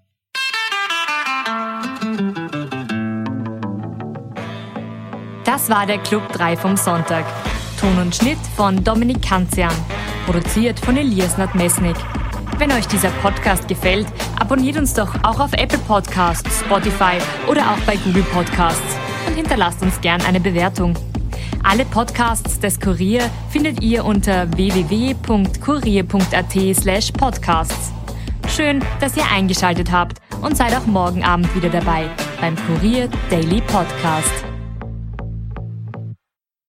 Das war der Club drei vom Sonntag. Ton und Schnitt von Dominik Kanzian. Produziert von Elias Nadmesnik. Wenn euch dieser Podcast gefällt, abonniert uns doch auch auf Apple Podcasts, Spotify oder auch bei Google Podcasts und hinterlasst uns gern eine Bewertung. Alle Podcasts des Kurier findet ihr unter w w w punkt kurier punkt a t slash podcasts. Schön, dass ihr eingeschaltet habt und seid auch morgen Abend wieder dabei beim Kurier Daily Podcast.